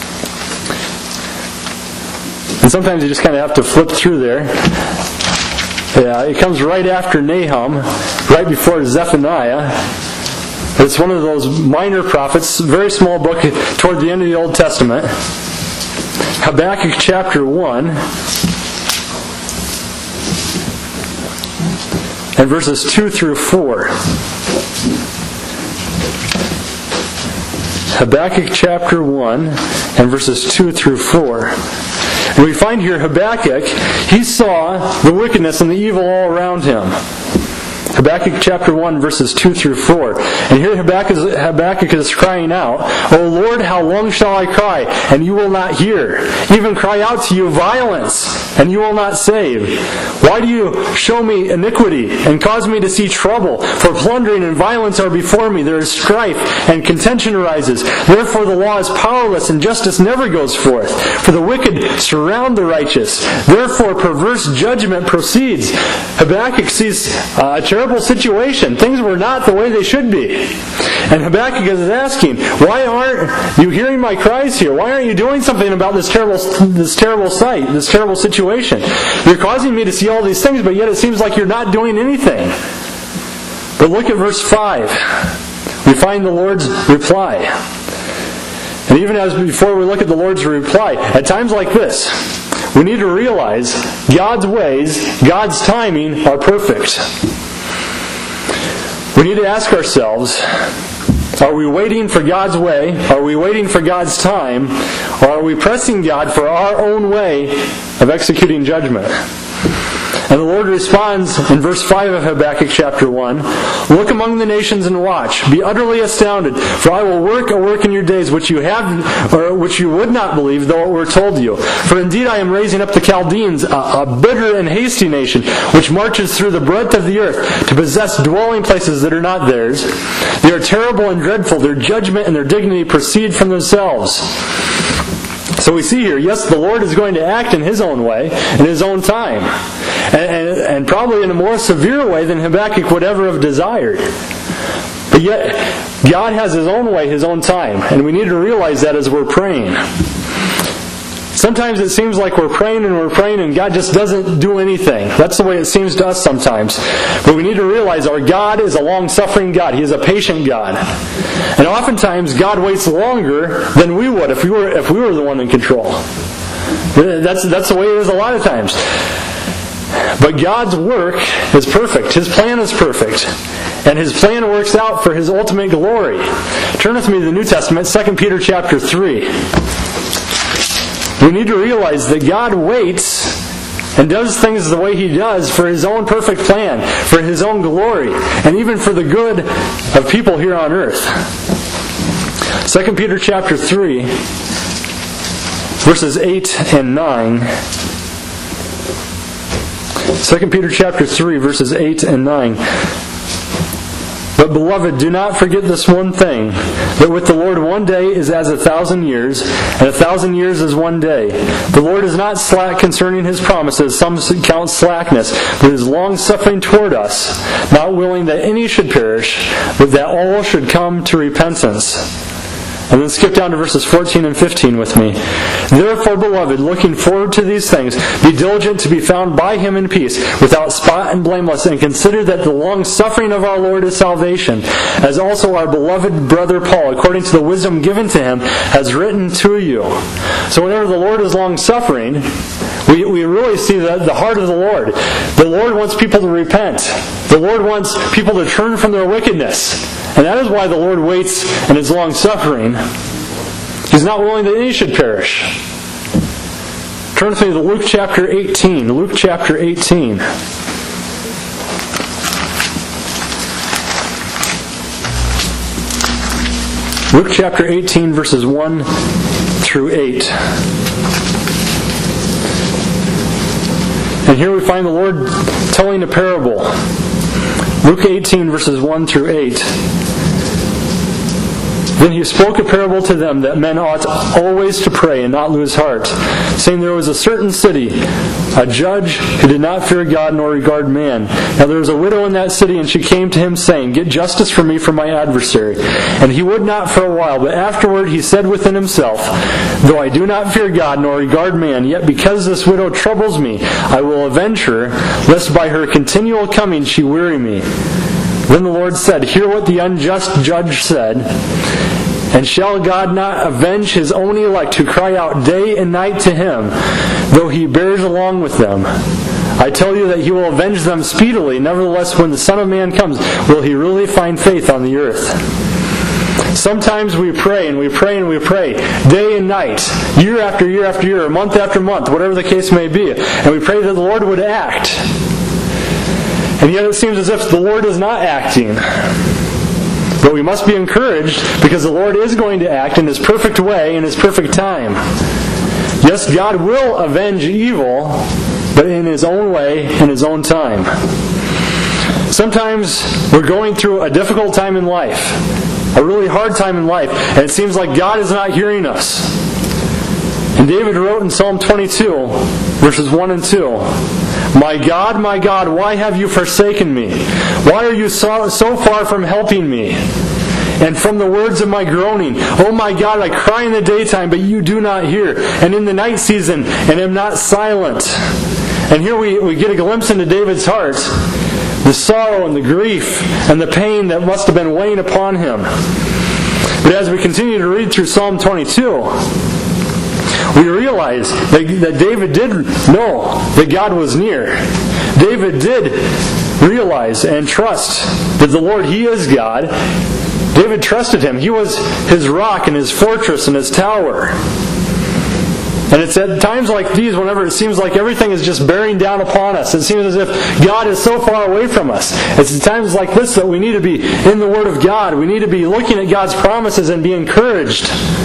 And sometimes you just kind of have to flip through there. Yeah, it comes right after Nahum, right before Zephaniah. It's one of those minor prophets, very small book toward the end of the Old Testament. Habakkuk chapter one and verses two through four. Habakkuk chapter one and verses two through four. And we find here Habakkuk, he saw the wickedness and the evil all around him. Habakkuk chapter one, verses two through four. And here Habakkuk is, Habakkuk is crying out, O Lord, how long shall I cry, and you will not hear? Even cry out to you violence, and you will not save. Why do you show me iniquity, and cause me to see trouble? For plundering and violence are before me. There is strife, and contention arises. Therefore the law is powerless, and justice never goes forth. For the wicked surround the righteous. Therefore perverse judgment proceeds. Habakkuk sees uh, a terrible situation. Things were not the way they should be. And Habakkuk is asking, why aren't you hearing my cries here? Why aren't you doing something about this terrible this terrible sight, this terrible situation? You're causing me to see all these things, but yet it seems like you're not doing anything. But look at verse five. We find the Lord's reply. And even as before we look at the Lord's reply, at times like this, we need to realize God's ways, God's timing are perfect. We need to ask ourselves, are we waiting for God's way? Are we waiting for God's time? Or are we pressing God for our own way of executing judgment? And the Lord responds in verse five of Habakkuk chapter one, Look among the nations and watch. Be utterly astounded, for I will work a work in your days which you have, or which you would not believe, though it were told you. For indeed I am raising up the Chaldeans, a, a bitter and hasty nation, which marches through the breadth of the earth, to possess dwelling places that are not theirs. They are terrible and dreadful. Their judgment and their dignity proceed from themselves. So we see here, yes, the Lord is going to act in His own way, in His own time. And, and, and probably in a more severe way than Habakkuk would ever have desired. But yet, God has His own way, His own time. And we need to realize that as we're praying. Sometimes it seems like we're praying and we're praying and God just doesn't do anything. That's the way it seems to us sometimes. But we need to realize our God is a long-suffering God. He is a patient God. And oftentimes God waits longer than we would if we were if we were the one in control. That's, that's the way it is a lot of times. But God's work is perfect. His plan is perfect. And His plan works out for His ultimate glory. Turn with me to the New Testament, Second Peter chapter three. We need to realize that God waits and does things the way He does for His own perfect plan, for His own glory, and even for the good of people here on earth. Second Peter chapter three, verses eight and nine. Second Peter chapter three, verses eight and nine. But beloved, do not forget this one thing, that with the Lord one day is as a thousand years, and a thousand years is one day. The Lord is not slack concerning His promises, some count slackness, but is long-suffering toward us, not willing that any should perish, but that all should come to repentance. And then skip down to verses fourteen and fifteen with me. Therefore, beloved, looking forward to these things, be diligent to be found by Him in peace, without spot and blameless, and consider that the long suffering of our Lord is salvation, as also our beloved brother Paul, according to the wisdom given to him, has written to you. So whenever the Lord is long suffering, we, we really see the, the heart of the Lord. The Lord wants people to repent. The Lord wants people to turn from their wickedness. And that is why the Lord waits and is long-suffering. He's not willing that any should perish. Turn with me to Luke chapter eighteen. Luke chapter eighteen. Luke chapter eighteen, verses one through eight. And here we find the Lord telling a parable. Luke eighteen, verses one through eight. Then he spoke a parable to them that men ought always to pray and not lose heart, saying there was a certain city, a judge who did not fear God nor regard man. Now there was a widow in that city, and she came to him, saying, Get justice for me from my adversary. And he would not for a while, but afterward he said within himself, Though I do not fear God nor regard man, yet because this widow troubles me, I will avenge her, lest by her continual coming she weary me. Then the Lord said, Hear what the unjust judge said. And shall God not avenge his own elect who cry out day and night to him, though he bears along with them? I tell you that he will avenge them speedily. Nevertheless, when the Son of Man comes, will he really find faith on the earth? Sometimes we pray and we pray and we pray, day and night, year after year after year, month after month, whatever the case may be, and we pray that the Lord would act. And yet it seems as if the Lord is not acting. But we must be encouraged because the Lord is going to act in His perfect way, in His perfect time. Yes, God will avenge evil, but in His own way, in His own time. Sometimes we're going through a difficult time in life, a really hard time in life, and it seems like God is not hearing us. And David wrote in Psalm twenty-two, verses one and two, My God, my God, why have you forsaken me? Why are you so, so far from helping me? And from the words of my groaning, Oh my God, I cry in the daytime, but you do not hear, and in the night season, and am not silent. And here we, we get a glimpse into David's heart, the sorrow and the grief and the pain that must have been weighing upon him. But as we continue to read through Psalm twenty-two, we realize that, that David did know that God was near. David did realize and trust that the Lord, He is God. David trusted Him. He was his rock and his fortress and his tower. And it's at times like these, whenever it seems like everything is just bearing down upon us. It seems as if God is so far away from us. It's at times like this that we need to be in the Word of God. We need to be looking at God's promises and be encouraged.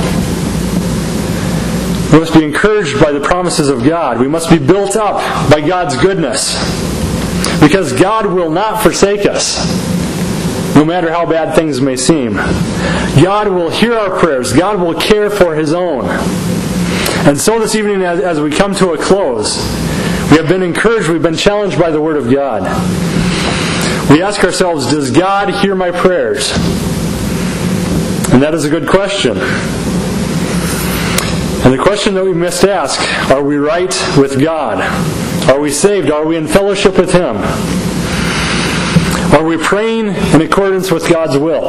We must be encouraged by the promises of God. We must be built up by God's goodness. Because God will not forsake us, no matter how bad things may seem. God will hear our prayers. God will care for His own. And so this evening, as, as we come to a close, we have been encouraged, we've been challenged by the Word of God. We ask ourselves, does God hear my prayers? And that is a good question. And the question that we must ask, are we right with God? Are we saved? Are we in fellowship with Him? Are we praying in accordance with God's will?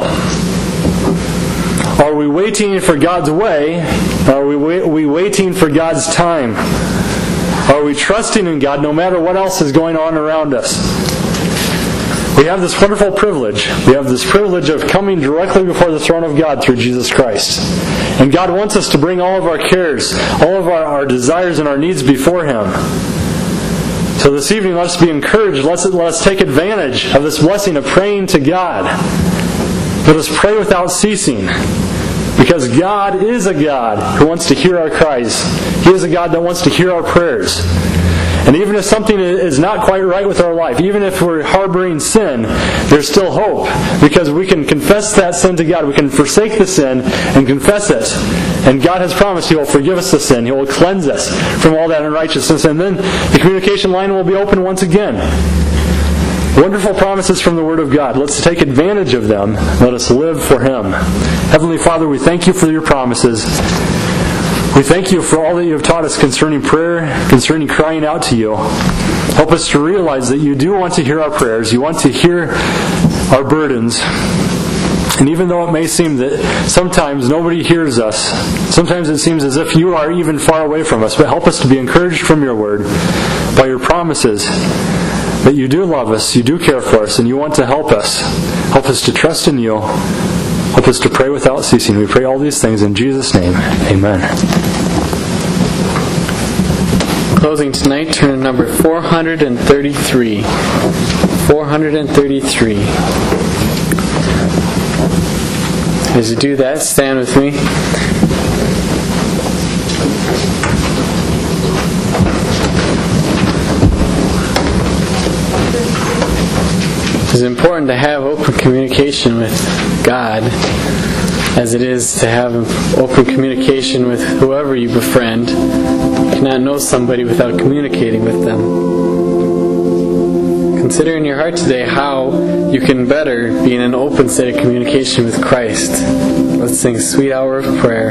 Are we waiting for God's way? Are we, wait, are we waiting for God's time? Are we trusting in God no matter what else is going on around us? We have this wonderful privilege. We have this privilege of coming directly before the throne of God through Jesus Christ. And God wants us to bring all of our cares, all of our, our desires and our needs before Him. So this evening, let us be encouraged. Let us, let us take advantage of this blessing of praying to God. Let us pray without ceasing. Because God is a God who wants to hear our cries. He is a God that wants to hear our prayers. And even if something is not quite right with our life, even if we're harboring sin, there's still hope. Because we can confess that sin to God. We can forsake the sin and confess it. And God has promised He will forgive us the sin. He will cleanse us from all that unrighteousness. And then the communication line will be open once again. Wonderful promises from the Word of God. Let's take advantage of them. Let us live for Him. Heavenly Father, we thank You for Your promises. We thank You for all that You have taught us concerning prayer, concerning crying out to You. Help us to realize that You do want to hear our prayers. You want to hear our burdens. And even though it may seem that sometimes nobody hears us, sometimes it seems as if You are even far away from us, but help us to be encouraged from Your Word, by Your promises, that you do love us, you do care for us, and you want to help us. Help us to trust in you. Help us to pray without ceasing. We pray all these things in Jesus' name. Amen. Closing tonight, turn to number four hundred thirty-three. four hundred thirty-three. As you do that, stand with me. It's important to have open communication with God as it is to have open communication with whoever you befriend. You cannot know somebody without communicating with them. Consider in your heart today how you can better be in an open state of communication with Christ. Let's sing Sweet Hour of Prayer.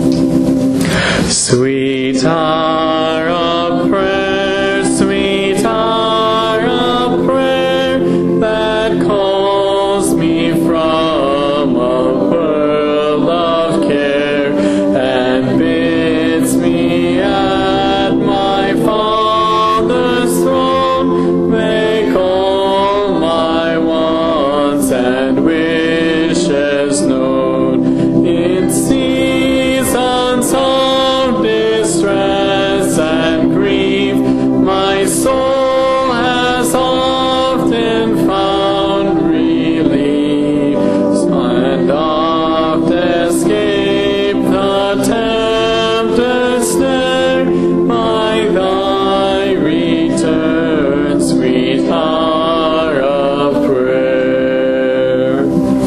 Sweet hour of prayer, sweet hour of prayer, that calls me from a world of care and bids me at my Father's throne make all my wants and wishes known in seasons of distress and grief. My soul has often found relief and oft escaped the tempter's snare by thy return, sweet hour of prayer.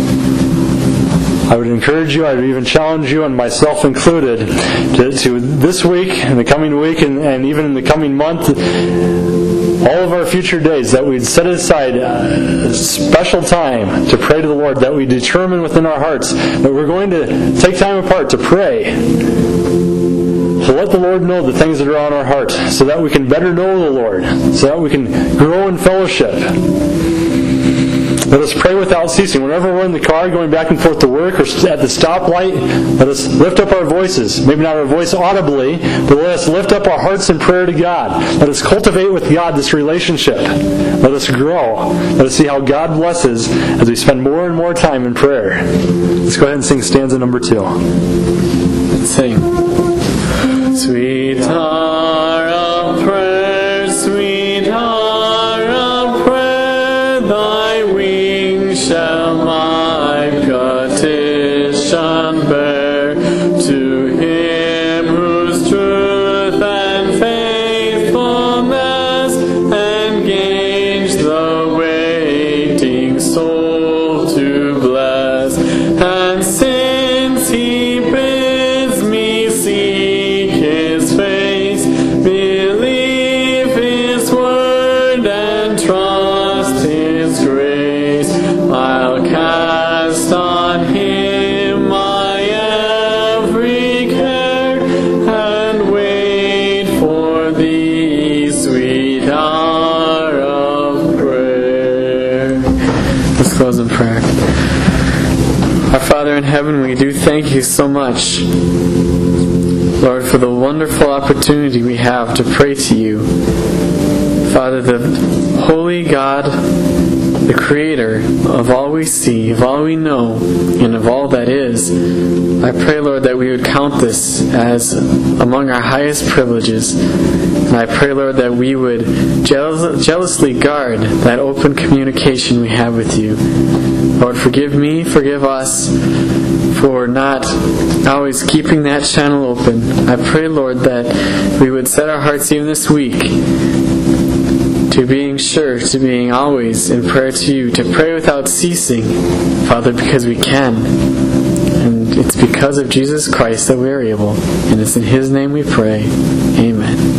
I would encourage you, I would even challenge you, and myself included, to, to this week, in the coming week, and, and even in the coming month, all of our future days, that we'd set aside a special time to pray to the Lord, that we determine within our hearts that we're going to take time apart to pray, to let the Lord know the things that are on our heart, so that we can better know the Lord, so that we can grow in fellowship. Let us pray without ceasing. Whenever we're in the car going back and forth to work or at the stoplight, let us lift up our voices. Maybe not our voice audibly, but let us lift up our hearts in prayer to God. Let us cultivate with God this relationship. Let us grow. Let us see how God blesses as we spend more and more time in prayer. Let's go ahead and sing stanza number two. Let's sing. Sweet hour of prayer, sweet hour of prayer, thy wings shall my petition bear. To him whose truth and faithfulness engage the waiting soul to bless. And since he bids me seek his face, believe his word and trust his grace, I'll cast on him my every care and wait for thee, sweet hour of prayer. Let's close in prayer. Our Father in heaven, we do thank you so much, Lord, for the wonderful opportunity we have to pray to you. Father, the holy God, the creator of all we see, of all we know, and of all that is, I pray, Lord, that we would count this as among our highest privileges. And I pray, Lord, that we would jealous, jealously guard that open communication we have with you. Lord, forgive me, forgive us for not always keeping that channel open. I pray, Lord, that we would set our hearts even this week to being sure, to being always in prayer to you, to pray without ceasing, Father, because we can. And it's because of Jesus Christ that we are able. And it's in his name we pray. Amen.